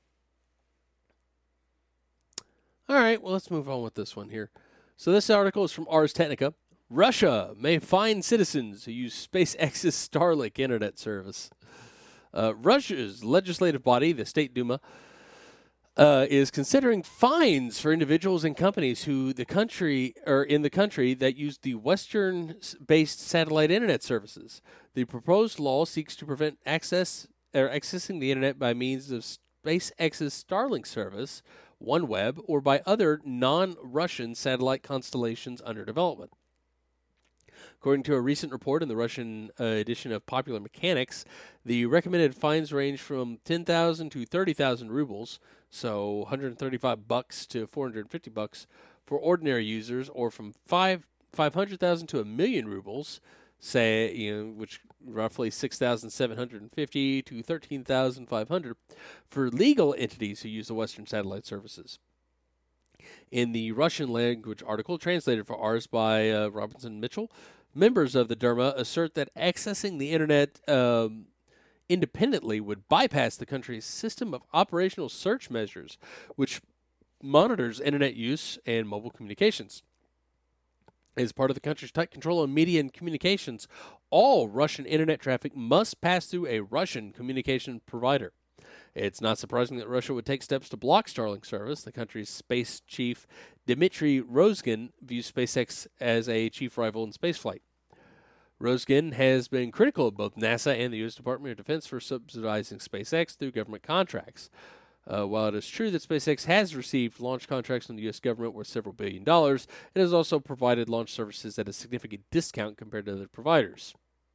right, well, let's move on with this one here. So this article is from Ars Technica. Russia may fine citizens who use SpaceX's Starlink internet service. Russia's legislative body, the State Duma, is considering fines for individuals and companies in the country that use the Western-based satellite internet services. The proposed law seeks to prevent accessing the internet by means of SpaceX's Starlink service, OneWeb, or by other non-Russian satellite constellations under development. According to a recent report in the Russian edition of Popular Mechanics, the recommended fines range from 10,000 to 30,000 rubles, so $135 to $450 for ordinary users, or from 500,000 to 1 million rubles, which roughly 6,750 to 13,500 for legal entities who use the Western satellite services. In the Russian language article translated for ours by Robinson Mitchell, members of the Duma assert that accessing the internet independently would bypass the country's system of operational search measures, which monitors internet use and mobile communications. As part of the country's tight control on media and communications, all Russian internet traffic must pass through a Russian communication provider. It's not surprising that Russia would take steps to block Starlink service. The country's space chief, Dmitry Roskin, views SpaceX as a chief rival in spaceflight. Roskin has been critical of both NASA and the U.S. Department of Defense for subsidizing SpaceX through government contracts. While it is true that SpaceX has received launch contracts from the U.S. government worth several $1 billion, it has also provided launch services at a significant discount compared to other providers.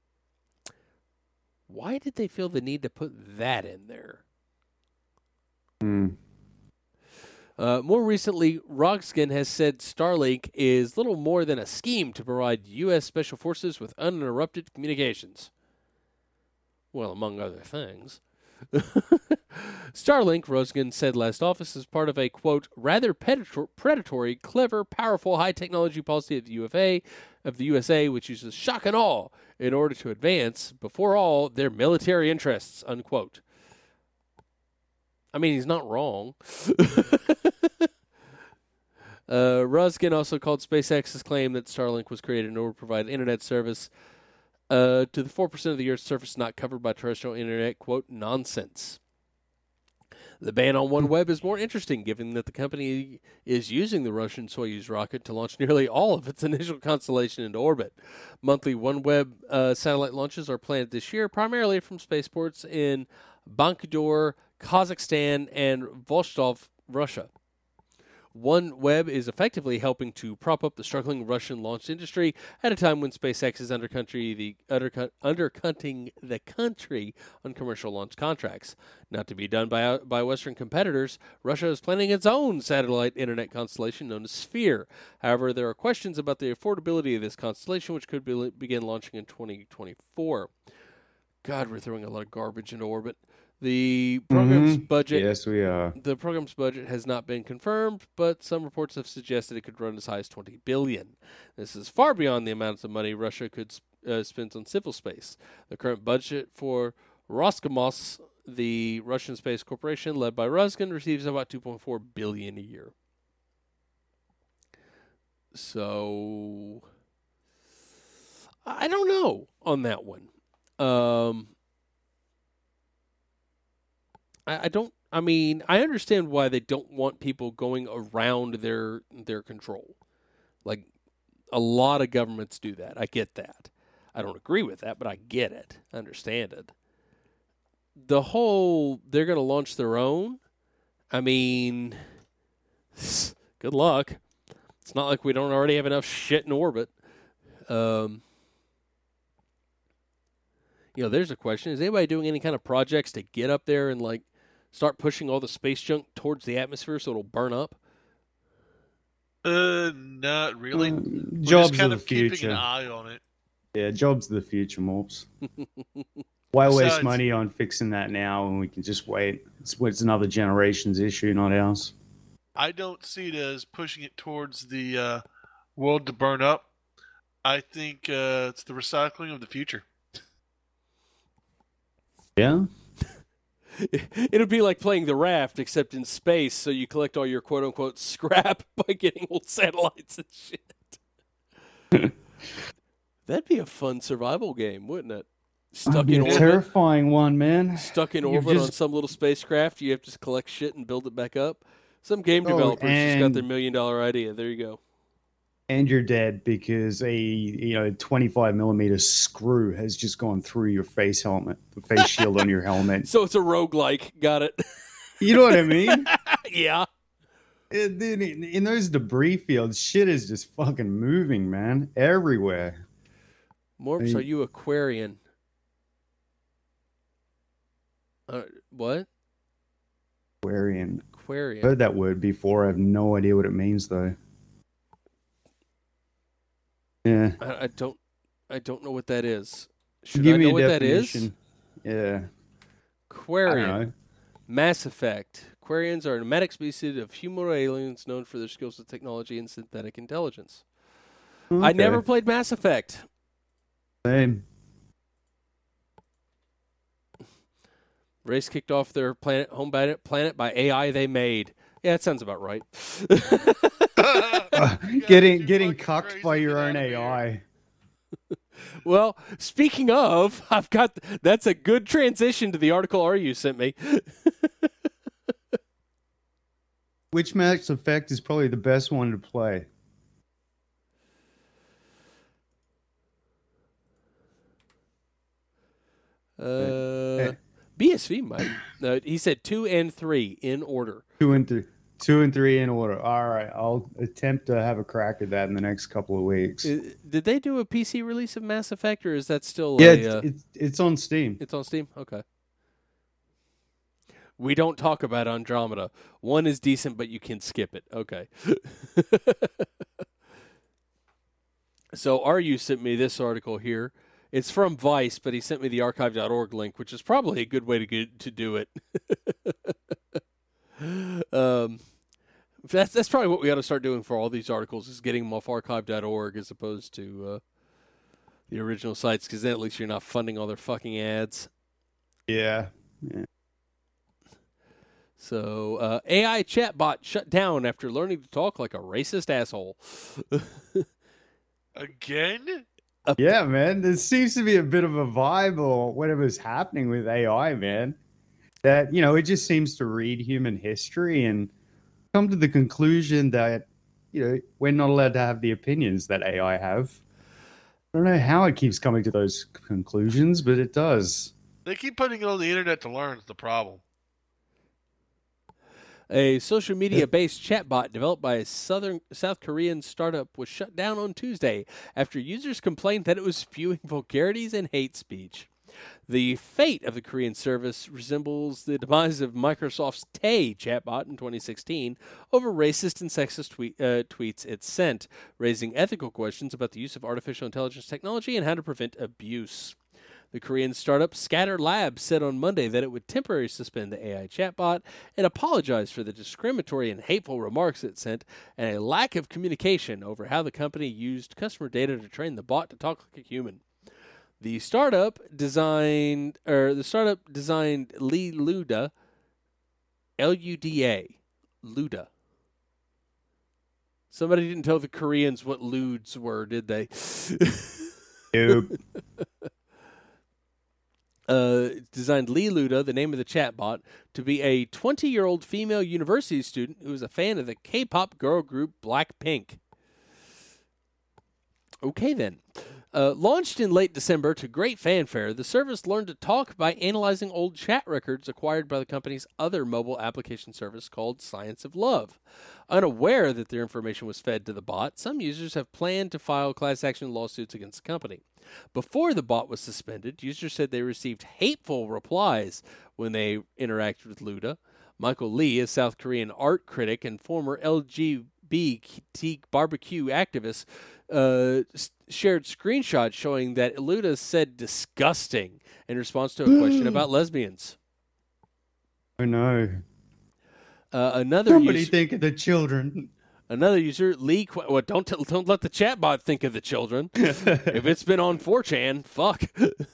Why did they feel the need to put that in there? More recently, Roskin has said Starlink is little more than a scheme to provide U.S. Special Forces with uninterrupted communications. Well, among other things. Starlink, Roskin said last office, is part of a, quote, rather predatory, clever, powerful, high-technology policy of the USA, which uses shock and awe in order to advance, before all, their military interests, unquote. I mean, he's not wrong. Roskin also called SpaceX's claim that Starlink was created in order to provide internet service to the 4% of the Earth's surface not covered by terrestrial internet, quote, nonsense. The ban on OneWeb is more interesting, given that the company is using the Russian Soyuz rocket to launch nearly all of its initial constellation into orbit. Monthly OneWeb satellite launches are planned this year, primarily from spaceports in Baikonur, Kazakhstan, and Vostok, Russia. OneWeb is effectively helping to prop up the struggling Russian launch industry at a time when SpaceX is undercutting the country on commercial launch contracts. Not to be done by Western competitors, Russia is planning its own satellite internet constellation known as Sphere. However, there are questions about the affordability of this constellation, which could begin launching in 2024. God, we're throwing a lot of garbage into orbit. The program's budget. Yes, we are. The program's budget has not been confirmed, but some reports have suggested it could run as high as $20 billion. This is far beyond the amounts of money Russia could spend on civil space. The current budget for Roscosmos, the Russian space corporation led by Roskin, receives about $2.4 billion a year. So I don't know on that one. I understand why they don't want people going around their control. Like, a lot of governments do that. I get that. I don't agree with that, but I get it. I understand it. The whole, they're going to launch their own, I mean, good luck. It's not like we don't already have enough shit in orbit. There's a question. Is anybody doing any kind of projects to get up there and, like, start pushing all the space junk towards the atmosphere so it'll burn up? Not really. Jobs just kind of of the keeping future. an eye on it. Yeah, jobs of the future, Morps. Why waste Besides- money on fixing that now when we can just wait? It's another generation's issue, not ours. I don't see it as pushing it towards the world to burn up. I think it's the recycling of the future. Yeah? It'll be like playing the Raft, except in space, so you collect all your quote-unquote scrap by getting old satellites and shit. That'd be a fun survival game, wouldn't it? Stuck in orbit. Terrifying one, man. Stuck in You've orbit on just- some little spacecraft. You have to collect shit and build it back up. Some game developers just got and- their $1 million idea. There you go. And you're dead because a 25 millimeter screw has just gone through your face helmet, the face shield on your helmet. So it's a roguelike. Got it. You know what I mean? Yeah. In those debris fields, shit is just fucking moving, man, everywhere. Morps, Hey. are you Aquarian? What? Aquarian. Aquarian. Heard that word before. I have no idea what it means though. Yeah. I don't know what that is. Should Give I me know a what that is? definition. Yeah. I Aquarian. don't know. Mass Effect. Aquarians are a nomadic species of humanoid aliens known for their skills with technology and synthetic intelligence. I Okay. never played Mass Effect. Same. Race kicked off their home planet by AI they made. Yeah, that sounds about right. Getting fucking cucked crazy by your get own out of here. AI. Well, speaking of, that's a good transition to the article RU sent me. Which Mass Effect is probably the best one to play? BSV might. He said 2 and 3 in order. 2 and 3 in order. All right, I'll attempt to have a crack at that in the next couple of weeks. Did they do a PC release of Mass Effect, or is that still Yeah, it's on Steam. it's on Steam? Okay. We don't talk about Andromeda. 1 is decent, but you can skip it. Okay. So RU sent me this article here. It's from Vice, but he sent me the archive.org link, which is probably a good way to do it. That's probably what we got to start doing for all these articles, is getting them off archive.org as opposed to the original sites, because then at least you're not funding all their fucking ads. Yeah. So, AI chatbot shut down after learning to talk like a racist asshole. Again? Yeah, man. There seems to be a bit of a vibe or whatever's happening with AI, man. That, it just seems to read human history and come to the conclusion that, we're not allowed to have the opinions that AI have. I don't know how it keeps coming to those conclusions, but it does. They keep putting it on the internet to learn is the problem. A social media-based chatbot developed by a South Korean startup was shut down on Tuesday after users complained that it was spewing vulgarities and hate speech. The fate of the Korean service resembles the demise of Microsoft's Tay chatbot in 2016 over racist and sexist tweets it sent, raising ethical questions about the use of artificial intelligence technology and how to prevent abuse. The Korean startup Scatter Labs said on Monday that it would temporarily suspend the AI chatbot and apologize for the discriminatory and hateful remarks it sent and a lack of communication over how the company used customer data to train the bot to talk like a human. The startup designed Lee Luda, L-U-D-A, Luda. Somebody didn't tell the Koreans what ludes were, did they? Nope. Designed Lee Luda, the name of the chatbot, to be a 20-year-old female university student who is a fan of the K-pop girl group Blackpink. Okay, then. Launched in late December to great fanfare, the service learned to talk by analyzing old chat records acquired by the company's other mobile application service called Science of Love. Unaware that their information was fed to the bot, some users have planned to file class action lawsuits against the company. Before the bot was suspended, users said they received hateful replies when they interacted with Luda. Michael Lee, a South Korean art critic and former LGBT barbecue activist, shared screenshots showing that Luda said disgusting in response to a question about lesbians. Oh no. Somebody think of the children. Another user, Lee... Well, don't let the chatbot think of the children. If it's been on 4chan, fuck.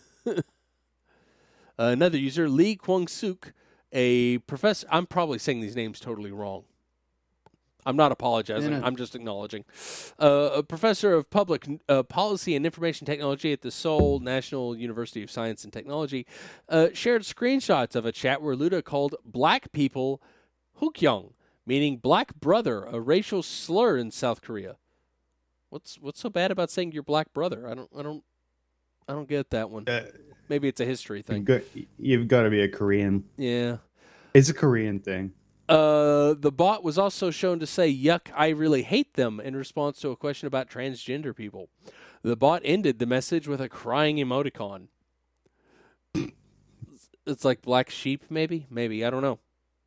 Another user, Lee Kwang-suk, a professor... I'm probably saying these names totally wrong. I'm not apologizing. I'm just acknowledging. A professor of public policy and information technology at the Seoul National University of Science and Technology shared screenshots of a chat where Luda called black people Hukyeong, meaning black brother, a racial slur in South Korea. What's so bad about saying your black brother? I don't get that one. Maybe it's a history thing. You've got to be a Korean. Yeah. It's a Korean thing. The bot was also shown to say, "Yuck, I really hate them," in response to a question about transgender people. The bot ended the message with a crying emoticon. It's like black sheep, maybe? Maybe, I don't know.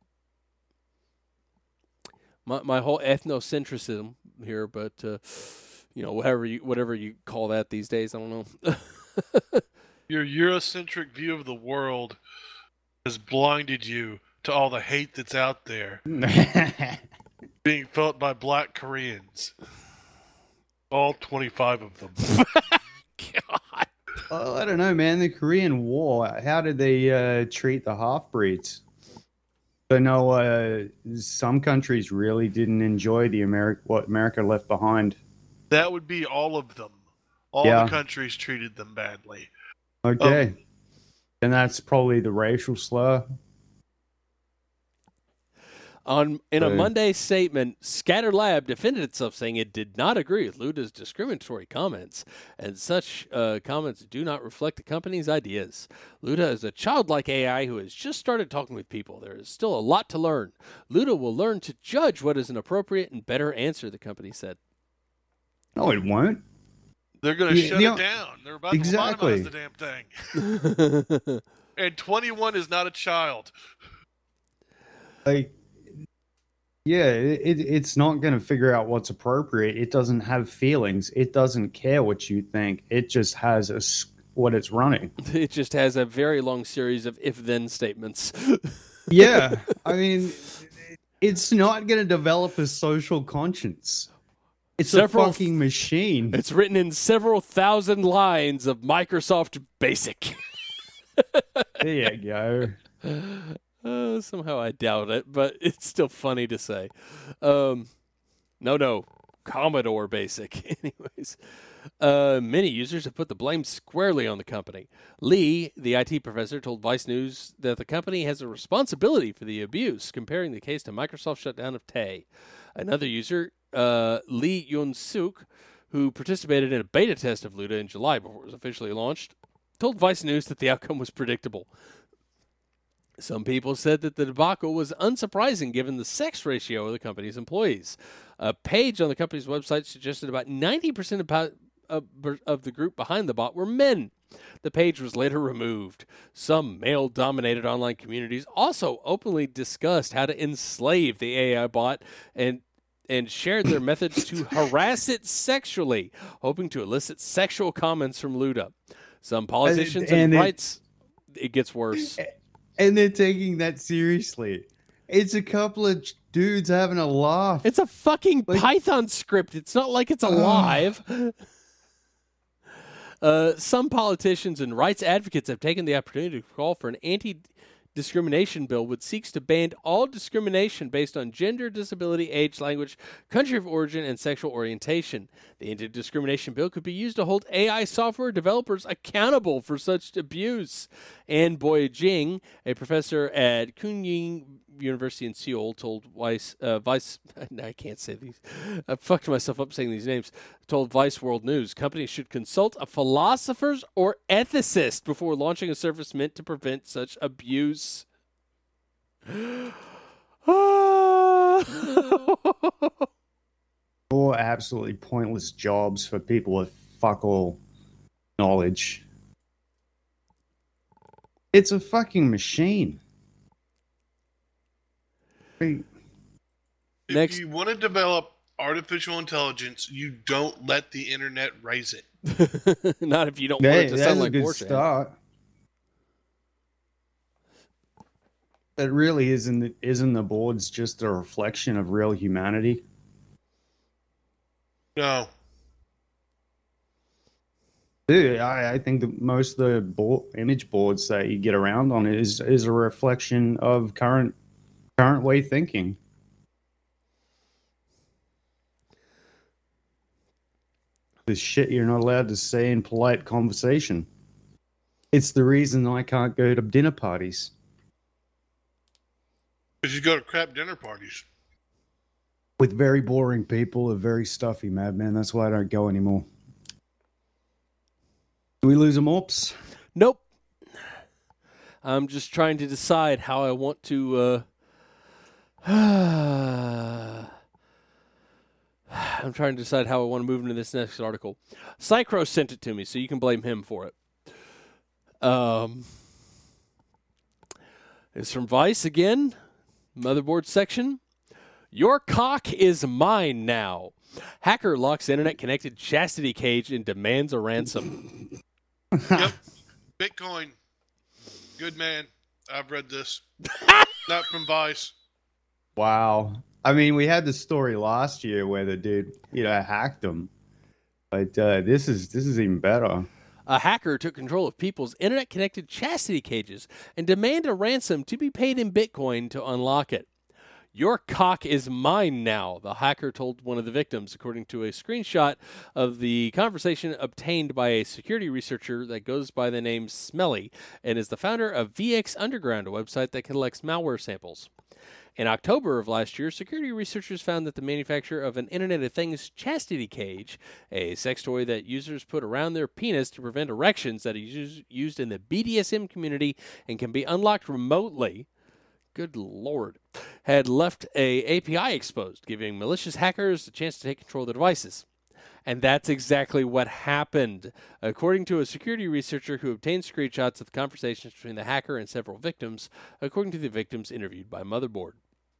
My whole ethnocentrism here, but, whatever you call that these days, I don't know. Your Eurocentric view of the world has blinded you to all the hate that's out there being felt by black Koreans. All 25 of them. God. Well, I don't know, man. The Korean War, how did they treat the half-breeds? I know some countries really didn't enjoy what America left behind. That would be all of them. All the countries treated them badly. Okay. And that's probably the racial slur. In a Monday statement, Scatter Lab defended itself, saying it did not agree with Luda's discriminatory comments, and such comments do not reflect the company's ideas. Luda is a childlike AI who has just started talking with people. There is still a lot to learn. Luda will learn to judge what is an appropriate and better answer, the company said. No, it won't. They're going to shut it down. They're about to lobotomize the damn thing. And 21 is not a child. It's not going to figure out what's appropriate. It doesn't have feelings. It doesn't care what you think. It just has what it's running. It just has a very long series of if-then statements. Yeah. I mean, it's not going to develop a social conscience. It's a fucking machine. It's written in several thousand lines of Microsoft Basic. There you go. Somehow I doubt it, but it's still funny to say. No, Commodore Basic. Anyways, many users have put the blame squarely on the company. Lee, the IT professor, told Vice News that the company has a responsibility for the abuse, comparing the case to Microsoft's shutdown of Tay. Another user, Lee Yun-suk, who participated in a beta test of Luda in July before it was officially launched, told Vice News that the outcome was predictable. Some people said that the debacle was unsurprising given the sex ratio of the company's employees. A page on the company's website suggested about 90% of the group behind the bot were men. The page was later removed. Some male-dominated online communities also openly discussed how to enslave the AI bot and shared their methods to harass it sexually, hoping to elicit sexual comments from Luda. Some politicians and rights... It gets worse. And they're taking that seriously. It's a couple of dudes having a laugh. It's a fucking Python script. It's not like it's alive. Some politicians and rights advocates have taken the opportunity to call for an anti-discrimination bill which seeks to ban all discrimination based on gender, disability, age, language, country of origin, and sexual orientation. The anti-discrimination bill could be used to hold AI software developers accountable for such abuse. Anne Boy Jing, a professor at Kunying University in Seoul, told Vice. I can't say these. I fucked myself up saying these names. Told Vice World News companies should consult a philosopher or ethicist before launching a service meant to prevent such abuse. Or absolutely pointless jobs for people with fuck all knowledge. It's a fucking machine. If you want to develop artificial intelligence, you don't let the internet raise it. Not if you don't want it to sound like 4chan. Start. It really isn't the boards just a reflection of real humanity? No. Dude, I think that most of the image boards that you get around on is a reflection of current way thinking. The shit you're not allowed to say in polite conversation. It's the reason I can't go to dinner parties. Because you go to crap dinner parties. With very boring people, a very stuffy madman. That's why I don't go anymore. Do we lose them, Ops? Nope. I'm just trying to decide how I want to... I'm trying to decide how I want to move into this next article. Psychro sent it to me, so you can blame him for it. It's from Vice again, motherboard section. Your cock is mine now. Hacker locks internet-connected chastity cage and demands a ransom. Yep. Bitcoin. Good man. I've read this. Not from Vice. Wow. I mean, we had the story last year where the dude, hacked them. But this is even better. A hacker took control of people's internet-connected chastity cages and demanded a ransom to be paid in Bitcoin to unlock it. Your cock is mine now, the hacker told one of the victims, according to a screenshot of the conversation obtained by a security researcher that goes by the name Smelly and is the founder of VX Underground, a website that collects malware samples. In October of last year, security researchers found that the manufacturer of an Internet of Things chastity cage, a sex toy that users put around their penis to prevent erections that is used in the BDSM community and can be unlocked remotely, good lord, had left a API exposed, giving malicious hackers a chance to take control of the devices. And that's exactly what happened. According to a security researcher who obtained screenshots of the conversations between the hacker and several victims, according to the victims interviewed by Motherboard.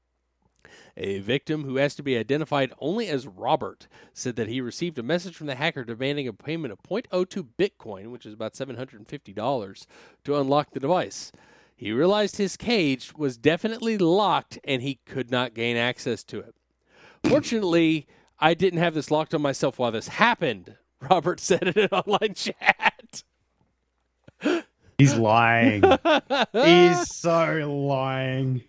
A victim who has to be identified only as Robert said that he received a message from the hacker demanding a payment of 0.02 Bitcoin, which is about $750, to unlock the device. He realized his cage was definitely locked and he could not gain access to it. Fortunately, I didn't have this locked on myself while this happened, Robert said in an online chat. He's lying. He's so lying.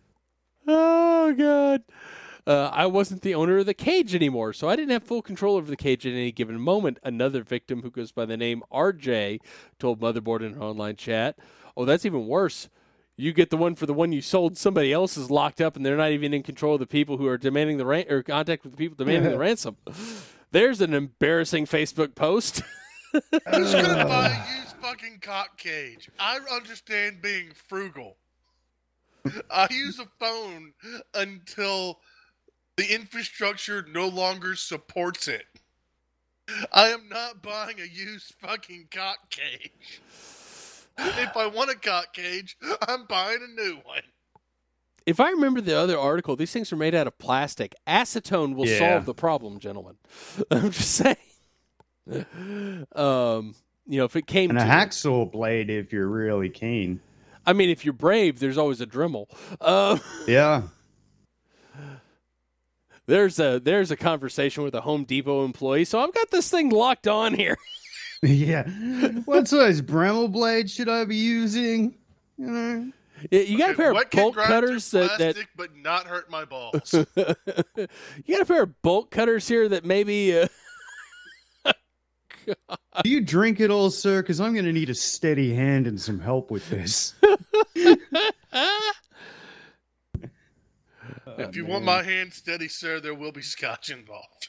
Oh, God. I wasn't the owner of the cage anymore, so I didn't have full control over the cage at any given moment, another victim who goes by the name RJ told Motherboard in an online chat. Oh, that's even worse. You get the one for the one you sold. Somebody else is locked up, and they're not even in control of the people who are demanding the or contact with the people demanding the ransom. There's an embarrassing Facebook post. Who's gonna buy a used fucking cock cage? I understand being frugal. I use a phone until the infrastructure no longer supports it. I am not buying a used fucking cock cage. If I want a cock cage, I'm buying a new one. If I remember the other article, these things are made out of plastic. Acetone will solve the problem, gentlemen. I'm just saying. If it came and to a hacksaw blade, if you're really keen. I mean, if you're brave, there's always a Dremel. Yeah. There's a conversation with a Home Depot employee. So I've got this thing locked on here. Yeah. What size Dremel blade should I be using? You know? You got a pair of bolt cutters that but not hurt my balls. You got a pair of bolt cutters here that maybe. Do you drink it all, sir? Because I'm going to need a steady hand and some help with this. If you want my hand steady, sir, there will be scotch involved.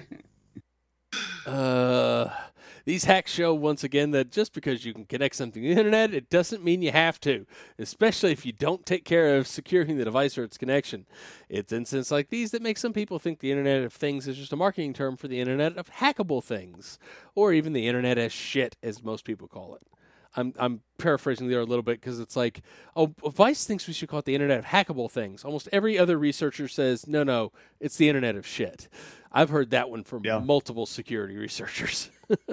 These hacks show once again that just because you can connect something to the internet, it doesn't mean you have to, especially if you don't take care of securing the device or its connection. It's incidents like these that make some people think the Internet of Things is just a marketing term for the Internet of hackable things, or even the Internet as shit, as most people call it. I'm paraphrasing there a little bit because it's like, Vice thinks we should call it the Internet of hackable things. Almost every other researcher says, no, it's the Internet of shit. I've heard that one from multiple security researchers.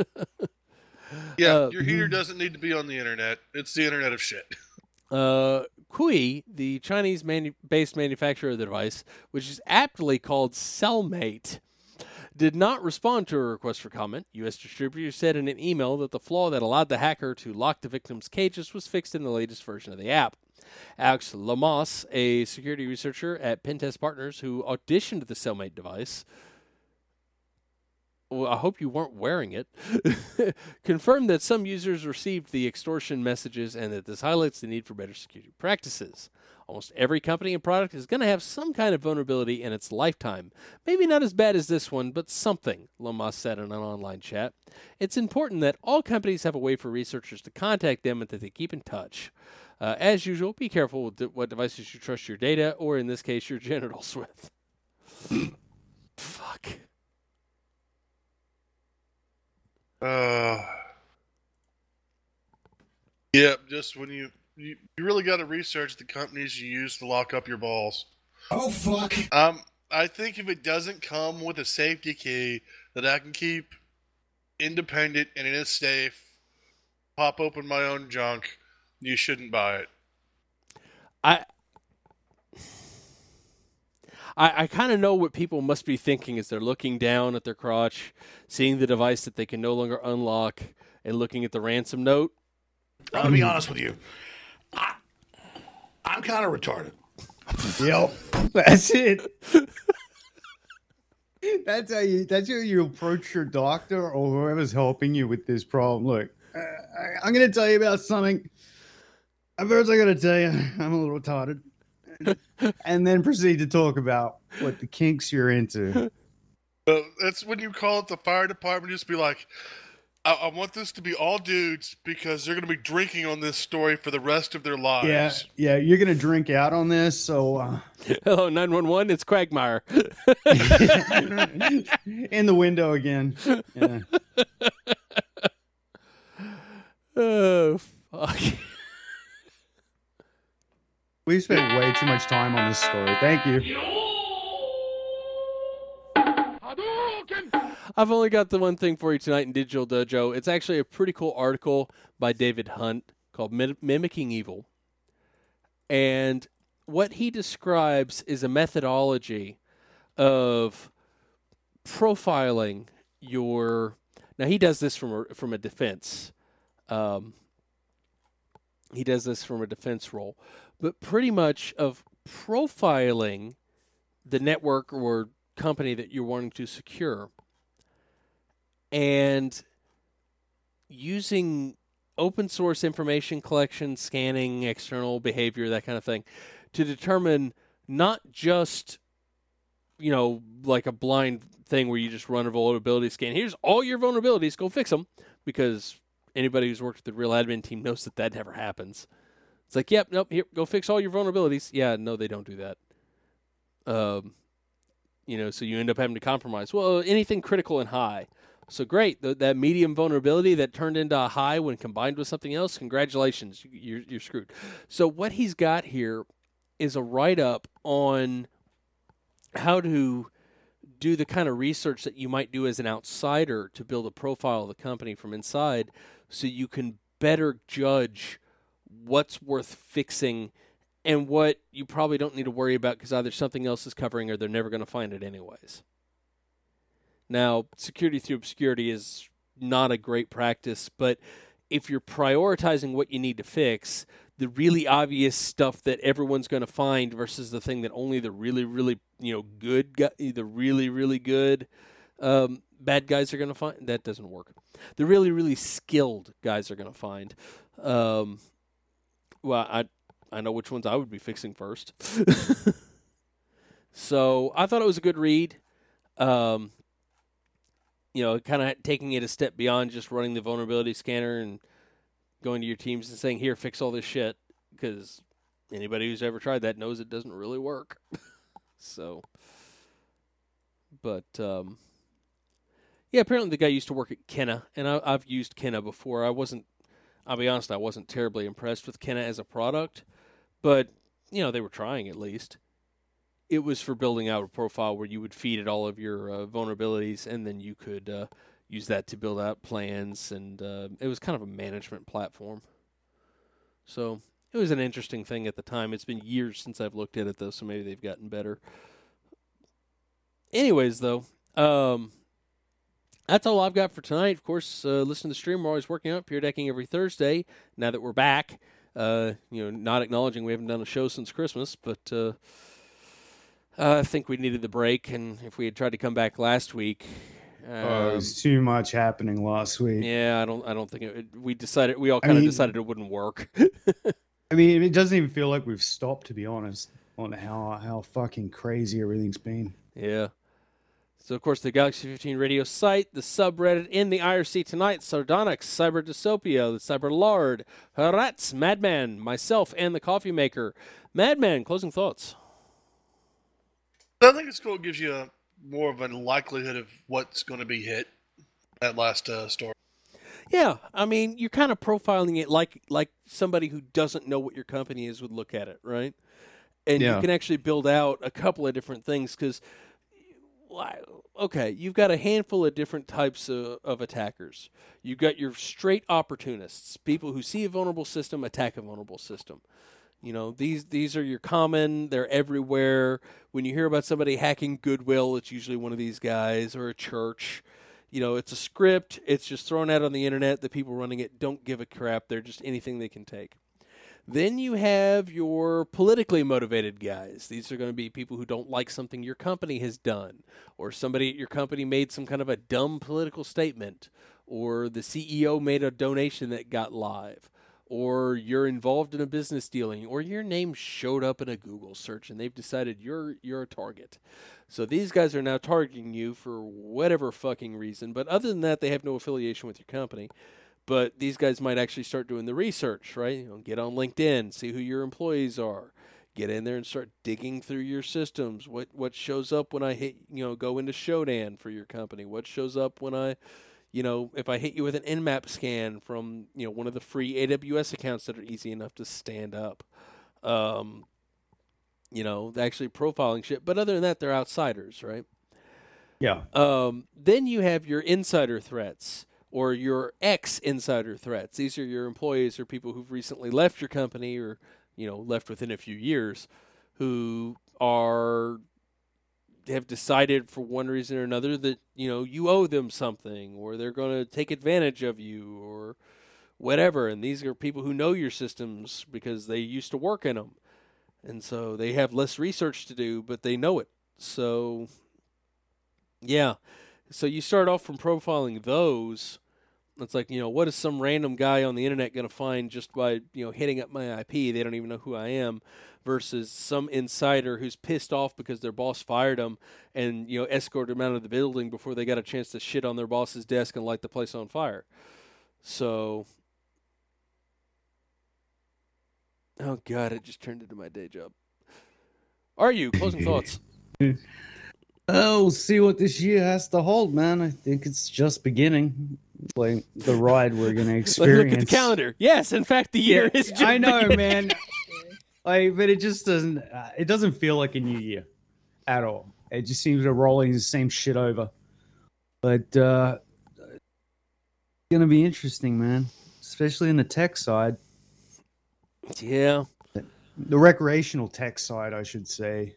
Your heater doesn't need to be on the internet. It's the Internet of shit. Kui, the Chinese-based manufacturer of the device, which is aptly called Cellmate, did not respond to a request for comment. U.S. distributor said in an email that the flaw that allowed the hacker to lock the victim's cages was fixed in the latest version of the app. Alex Lamas, a security researcher at Pentest Partners who auditioned the Cellmate device, well, I hope you weren't wearing it, confirmed that some users received the extortion messages and that this highlights the need for better security practices. Almost every company and product is going to have some kind of vulnerability in its lifetime. Maybe not as bad as this one, but something, Lamas said in an online chat. It's important that all companies have a way for researchers to contact them and that they keep in touch. As usual, be careful with what devices you trust your data, or in this case, your genitals with. Fuck. Just when you really got to research the companies you use to lock up your balls. Oh, fuck. I think if it doesn't come with a safety key that I can keep independent and it is safe, pop open my own junk, you shouldn't buy it. I kind of know what people must be thinking as they're looking down at their crotch, seeing the device that they can no longer unlock, and looking at the ransom note. I'm going to be honest with you. I'm kind of retarded. Yep. That's it. That's how you approach your doctor or whoever's helping you with this problem. Look, I'm going to tell you about something. First, I got to tell you, I'm a little retarded. And then proceed to talk about what the kinks you're into. That's when you call it the fire department. Just be like, I want this to be all dudes because they're going to be drinking on this story for the rest of their lives. Yeah, you're going to drink out on this, so... Hello, 911, it's Quagmire. In the window again. Yeah. Oh, fuck. We spent way too much time on this story. Thank you. I've only got the one thing for you tonight in Digital Dojo. It's actually a pretty cool article by David Hunt called Mimicking Evil. And what he describes is a methodology of profiling your... Now, he does this from a defense. He does this from a defense role. But pretty much of profiling the network or company that you're wanting to secure and using open source information collection, scanning, external behavior, that kind of thing, to determine not just, like a blind thing where you just run a vulnerability scan. Here's all your vulnerabilities, go fix them, because anybody who's worked with the real admin team knows that never happens. It's like, yep, nope, here, go fix all your vulnerabilities. Yeah, no, they don't do that. So you end up having to compromise. Well, anything critical and high. So great, that medium vulnerability that turned into a high when combined with something else, congratulations, you're screwed. So what he's got here is a write-up on how to do the kind of research that you might do as an outsider to build a profile of the company from inside so you can better judge what's worth fixing and what you probably don't need to worry about because either something else is covering or they're never going to find it anyways. Now, security through obscurity is not a great practice, but if you're prioritizing what you need to fix, the really obvious stuff that everyone's going to find versus the thing that only the really, really, good, the really, really good bad guys are going to find, that doesn't work. The really, really skilled guys are going to find. Well, I know which ones I would be fixing first. So I thought it was a good read. Kind of taking it a step beyond just running the vulnerability scanner and going to your teams and saying, here, fix all this shit, because anybody who's ever tried that knows it doesn't really work. So, but, apparently the guy used to work at Kenna, and I've used Kenna before. I'll be honest, I wasn't terribly impressed with Kenna as a product, but, they were trying at least. It was for building out a profile where you would feed it all of your vulnerabilities, and then you could use that to build out plans, and it was kind of a management platform. So it was an interesting thing at the time. It's been years since I've looked at it, though, so maybe they've gotten better. Anyways, though, that's all I've got for tonight. Of course, listen to the stream. We're always working out Pure Decking every Thursday. Now that we're back, not acknowledging we haven't done a show since Christmas, but I think we needed the break, and if we had tried to come back last week, it was too much happening last week. Yeah, I don't think we all kind of decided it wouldn't work. I mean, it doesn't even feel like we've stopped, to be honest, on how fucking crazy everything's been. Yeah. So, of course, the Galaxy 15 radio site, the subreddit in the IRC tonight, Sardonyx, Cyber Dystopia, the Cyber Lord, Haratz, Madman, myself, and the Coffee Maker. Madman, closing thoughts. I think it's cool. It gives you more of a likelihood of what's going to be hit. That last story. Yeah, I mean, you're kind of profiling it like somebody who doesn't know what your company is would look at it, right? And you can actually build out a couple of different things because, okay, you've got a handful of different types of attackers. You've got your straight opportunists, people who see a vulnerable system, attack a vulnerable system. These are your common, they're everywhere. When you hear about somebody hacking Goodwill, it's usually one of these guys or a church. It's a script. It's just thrown out on the internet. The people running it don't give a crap. They're just anything they can take. Then you have your politically motivated guys. These are going to be people who don't like something your company has done, or somebody at your company made some kind of a dumb political statement, or the CEO made a donation that got live, or you're involved in a business dealing, or your name showed up in a Google search and they've decided you're a target. So these guys are now targeting you for whatever fucking reason, but other than that, they have no affiliation with your company. But these guys might actually start doing the research, right? Get on LinkedIn, see who your employees are, get in there and start digging through your systems. What shows up when I hit, go into Shodan for your company? What shows up when I, if I hit you with an Nmap scan from, one of the free AWS accounts that are easy enough to stand up? Actually profiling shit. But other than that, they're outsiders, right? Yeah. Then you have your insider threats or your ex-insider threats. These are your employees or people who've recently left your company or, left within a few years who have decided for one reason or another that, you owe them something or they're going to take advantage of you or whatever. And these are people who know your systems because they used to work in them. And so they have less research to do, but they know it. So, yeah. So you start off from profiling those. It's like, what is some random guy on the internet going to find just by, hitting up my IP? They don't even know who I am. Versus some insider who's pissed off because their boss fired them and, escorted them out of the building before they got a chance to shit on their boss's desk and light the place on fire. So, Oh, God, it just turned into my day job. Are you? Closing thoughts? We'll see what this year has to hold, man. I think it's just beginning. It's like the ride we're going to experience. Look at the calendar. Yes, in fact, the year is just I know, beginning. man. But it just doesn't. It doesn't feel like a new year at all. It just seems to rolling the same shit over. But it's gonna be interesting, man. Especially in the tech side. Yeah. The recreational tech side, I should say.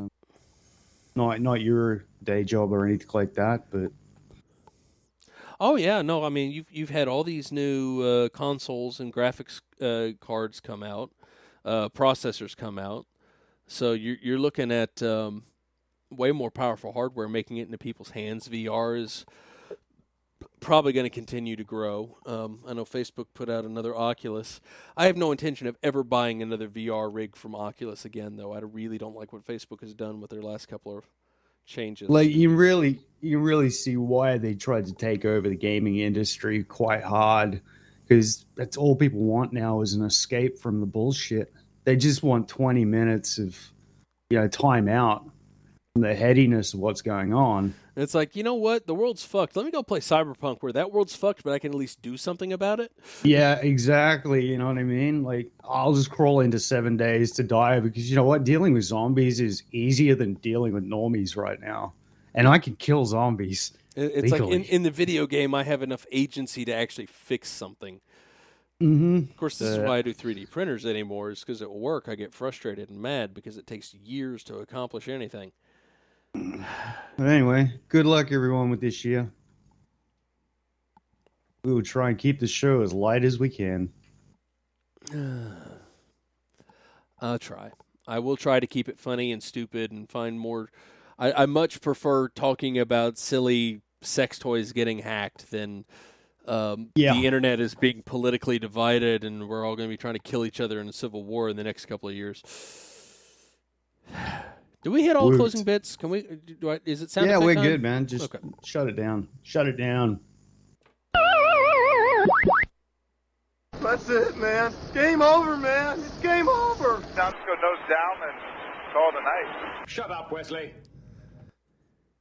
Not your day job or anything like that, but. Oh yeah, no. I mean, you've had all these new consoles and graphics cards come out, processors come out, so you're looking at way more powerful hardware making it into people's hands. VR is probably going to continue to grow. I know Facebook put out another Oculus. I have no intention of ever buying another VR rig from Oculus again, though. I really don't like what Facebook has done with their last couple of changes. Like you really see why they tried to take over the gaming industry quite hard, because that's all people want now is an escape from the bullshit. They just want 20 minutes of time out from the headiness of what's going on. It's like, you know what? The world's fucked. Let me go play Cyberpunk where that world's fucked, but I can at least do something about it. Yeah, exactly. You know what I mean? Like, I'll just crawl into 7 days to die because you know what? Dealing with zombies is easier than dealing with normies right now. And I can kill zombies. It's legally. like in the video game, I have enough agency to actually fix something. Mm-hmm. Of course, this is why I do 3D printers anymore, is because at work I get frustrated and mad because it takes years to accomplish anything. But anyway, good luck everyone with this year. We will try and keep the show as light as we can. I'll try. I will try to keep it funny and stupid and find more. I much prefer talking about silly sex toys getting hacked than the internet is being politically divided and we're all going to be trying to kill each other in a civil war in the next couple of years. Do we hit all closing bits? Can we? Is it sound? Yeah, effect we're time? good, man. Just shut it down. Shut it down. That's it, man. Game over, man. It's game over. Sounds good. Nose down and call it a night. Shut up, Wesley.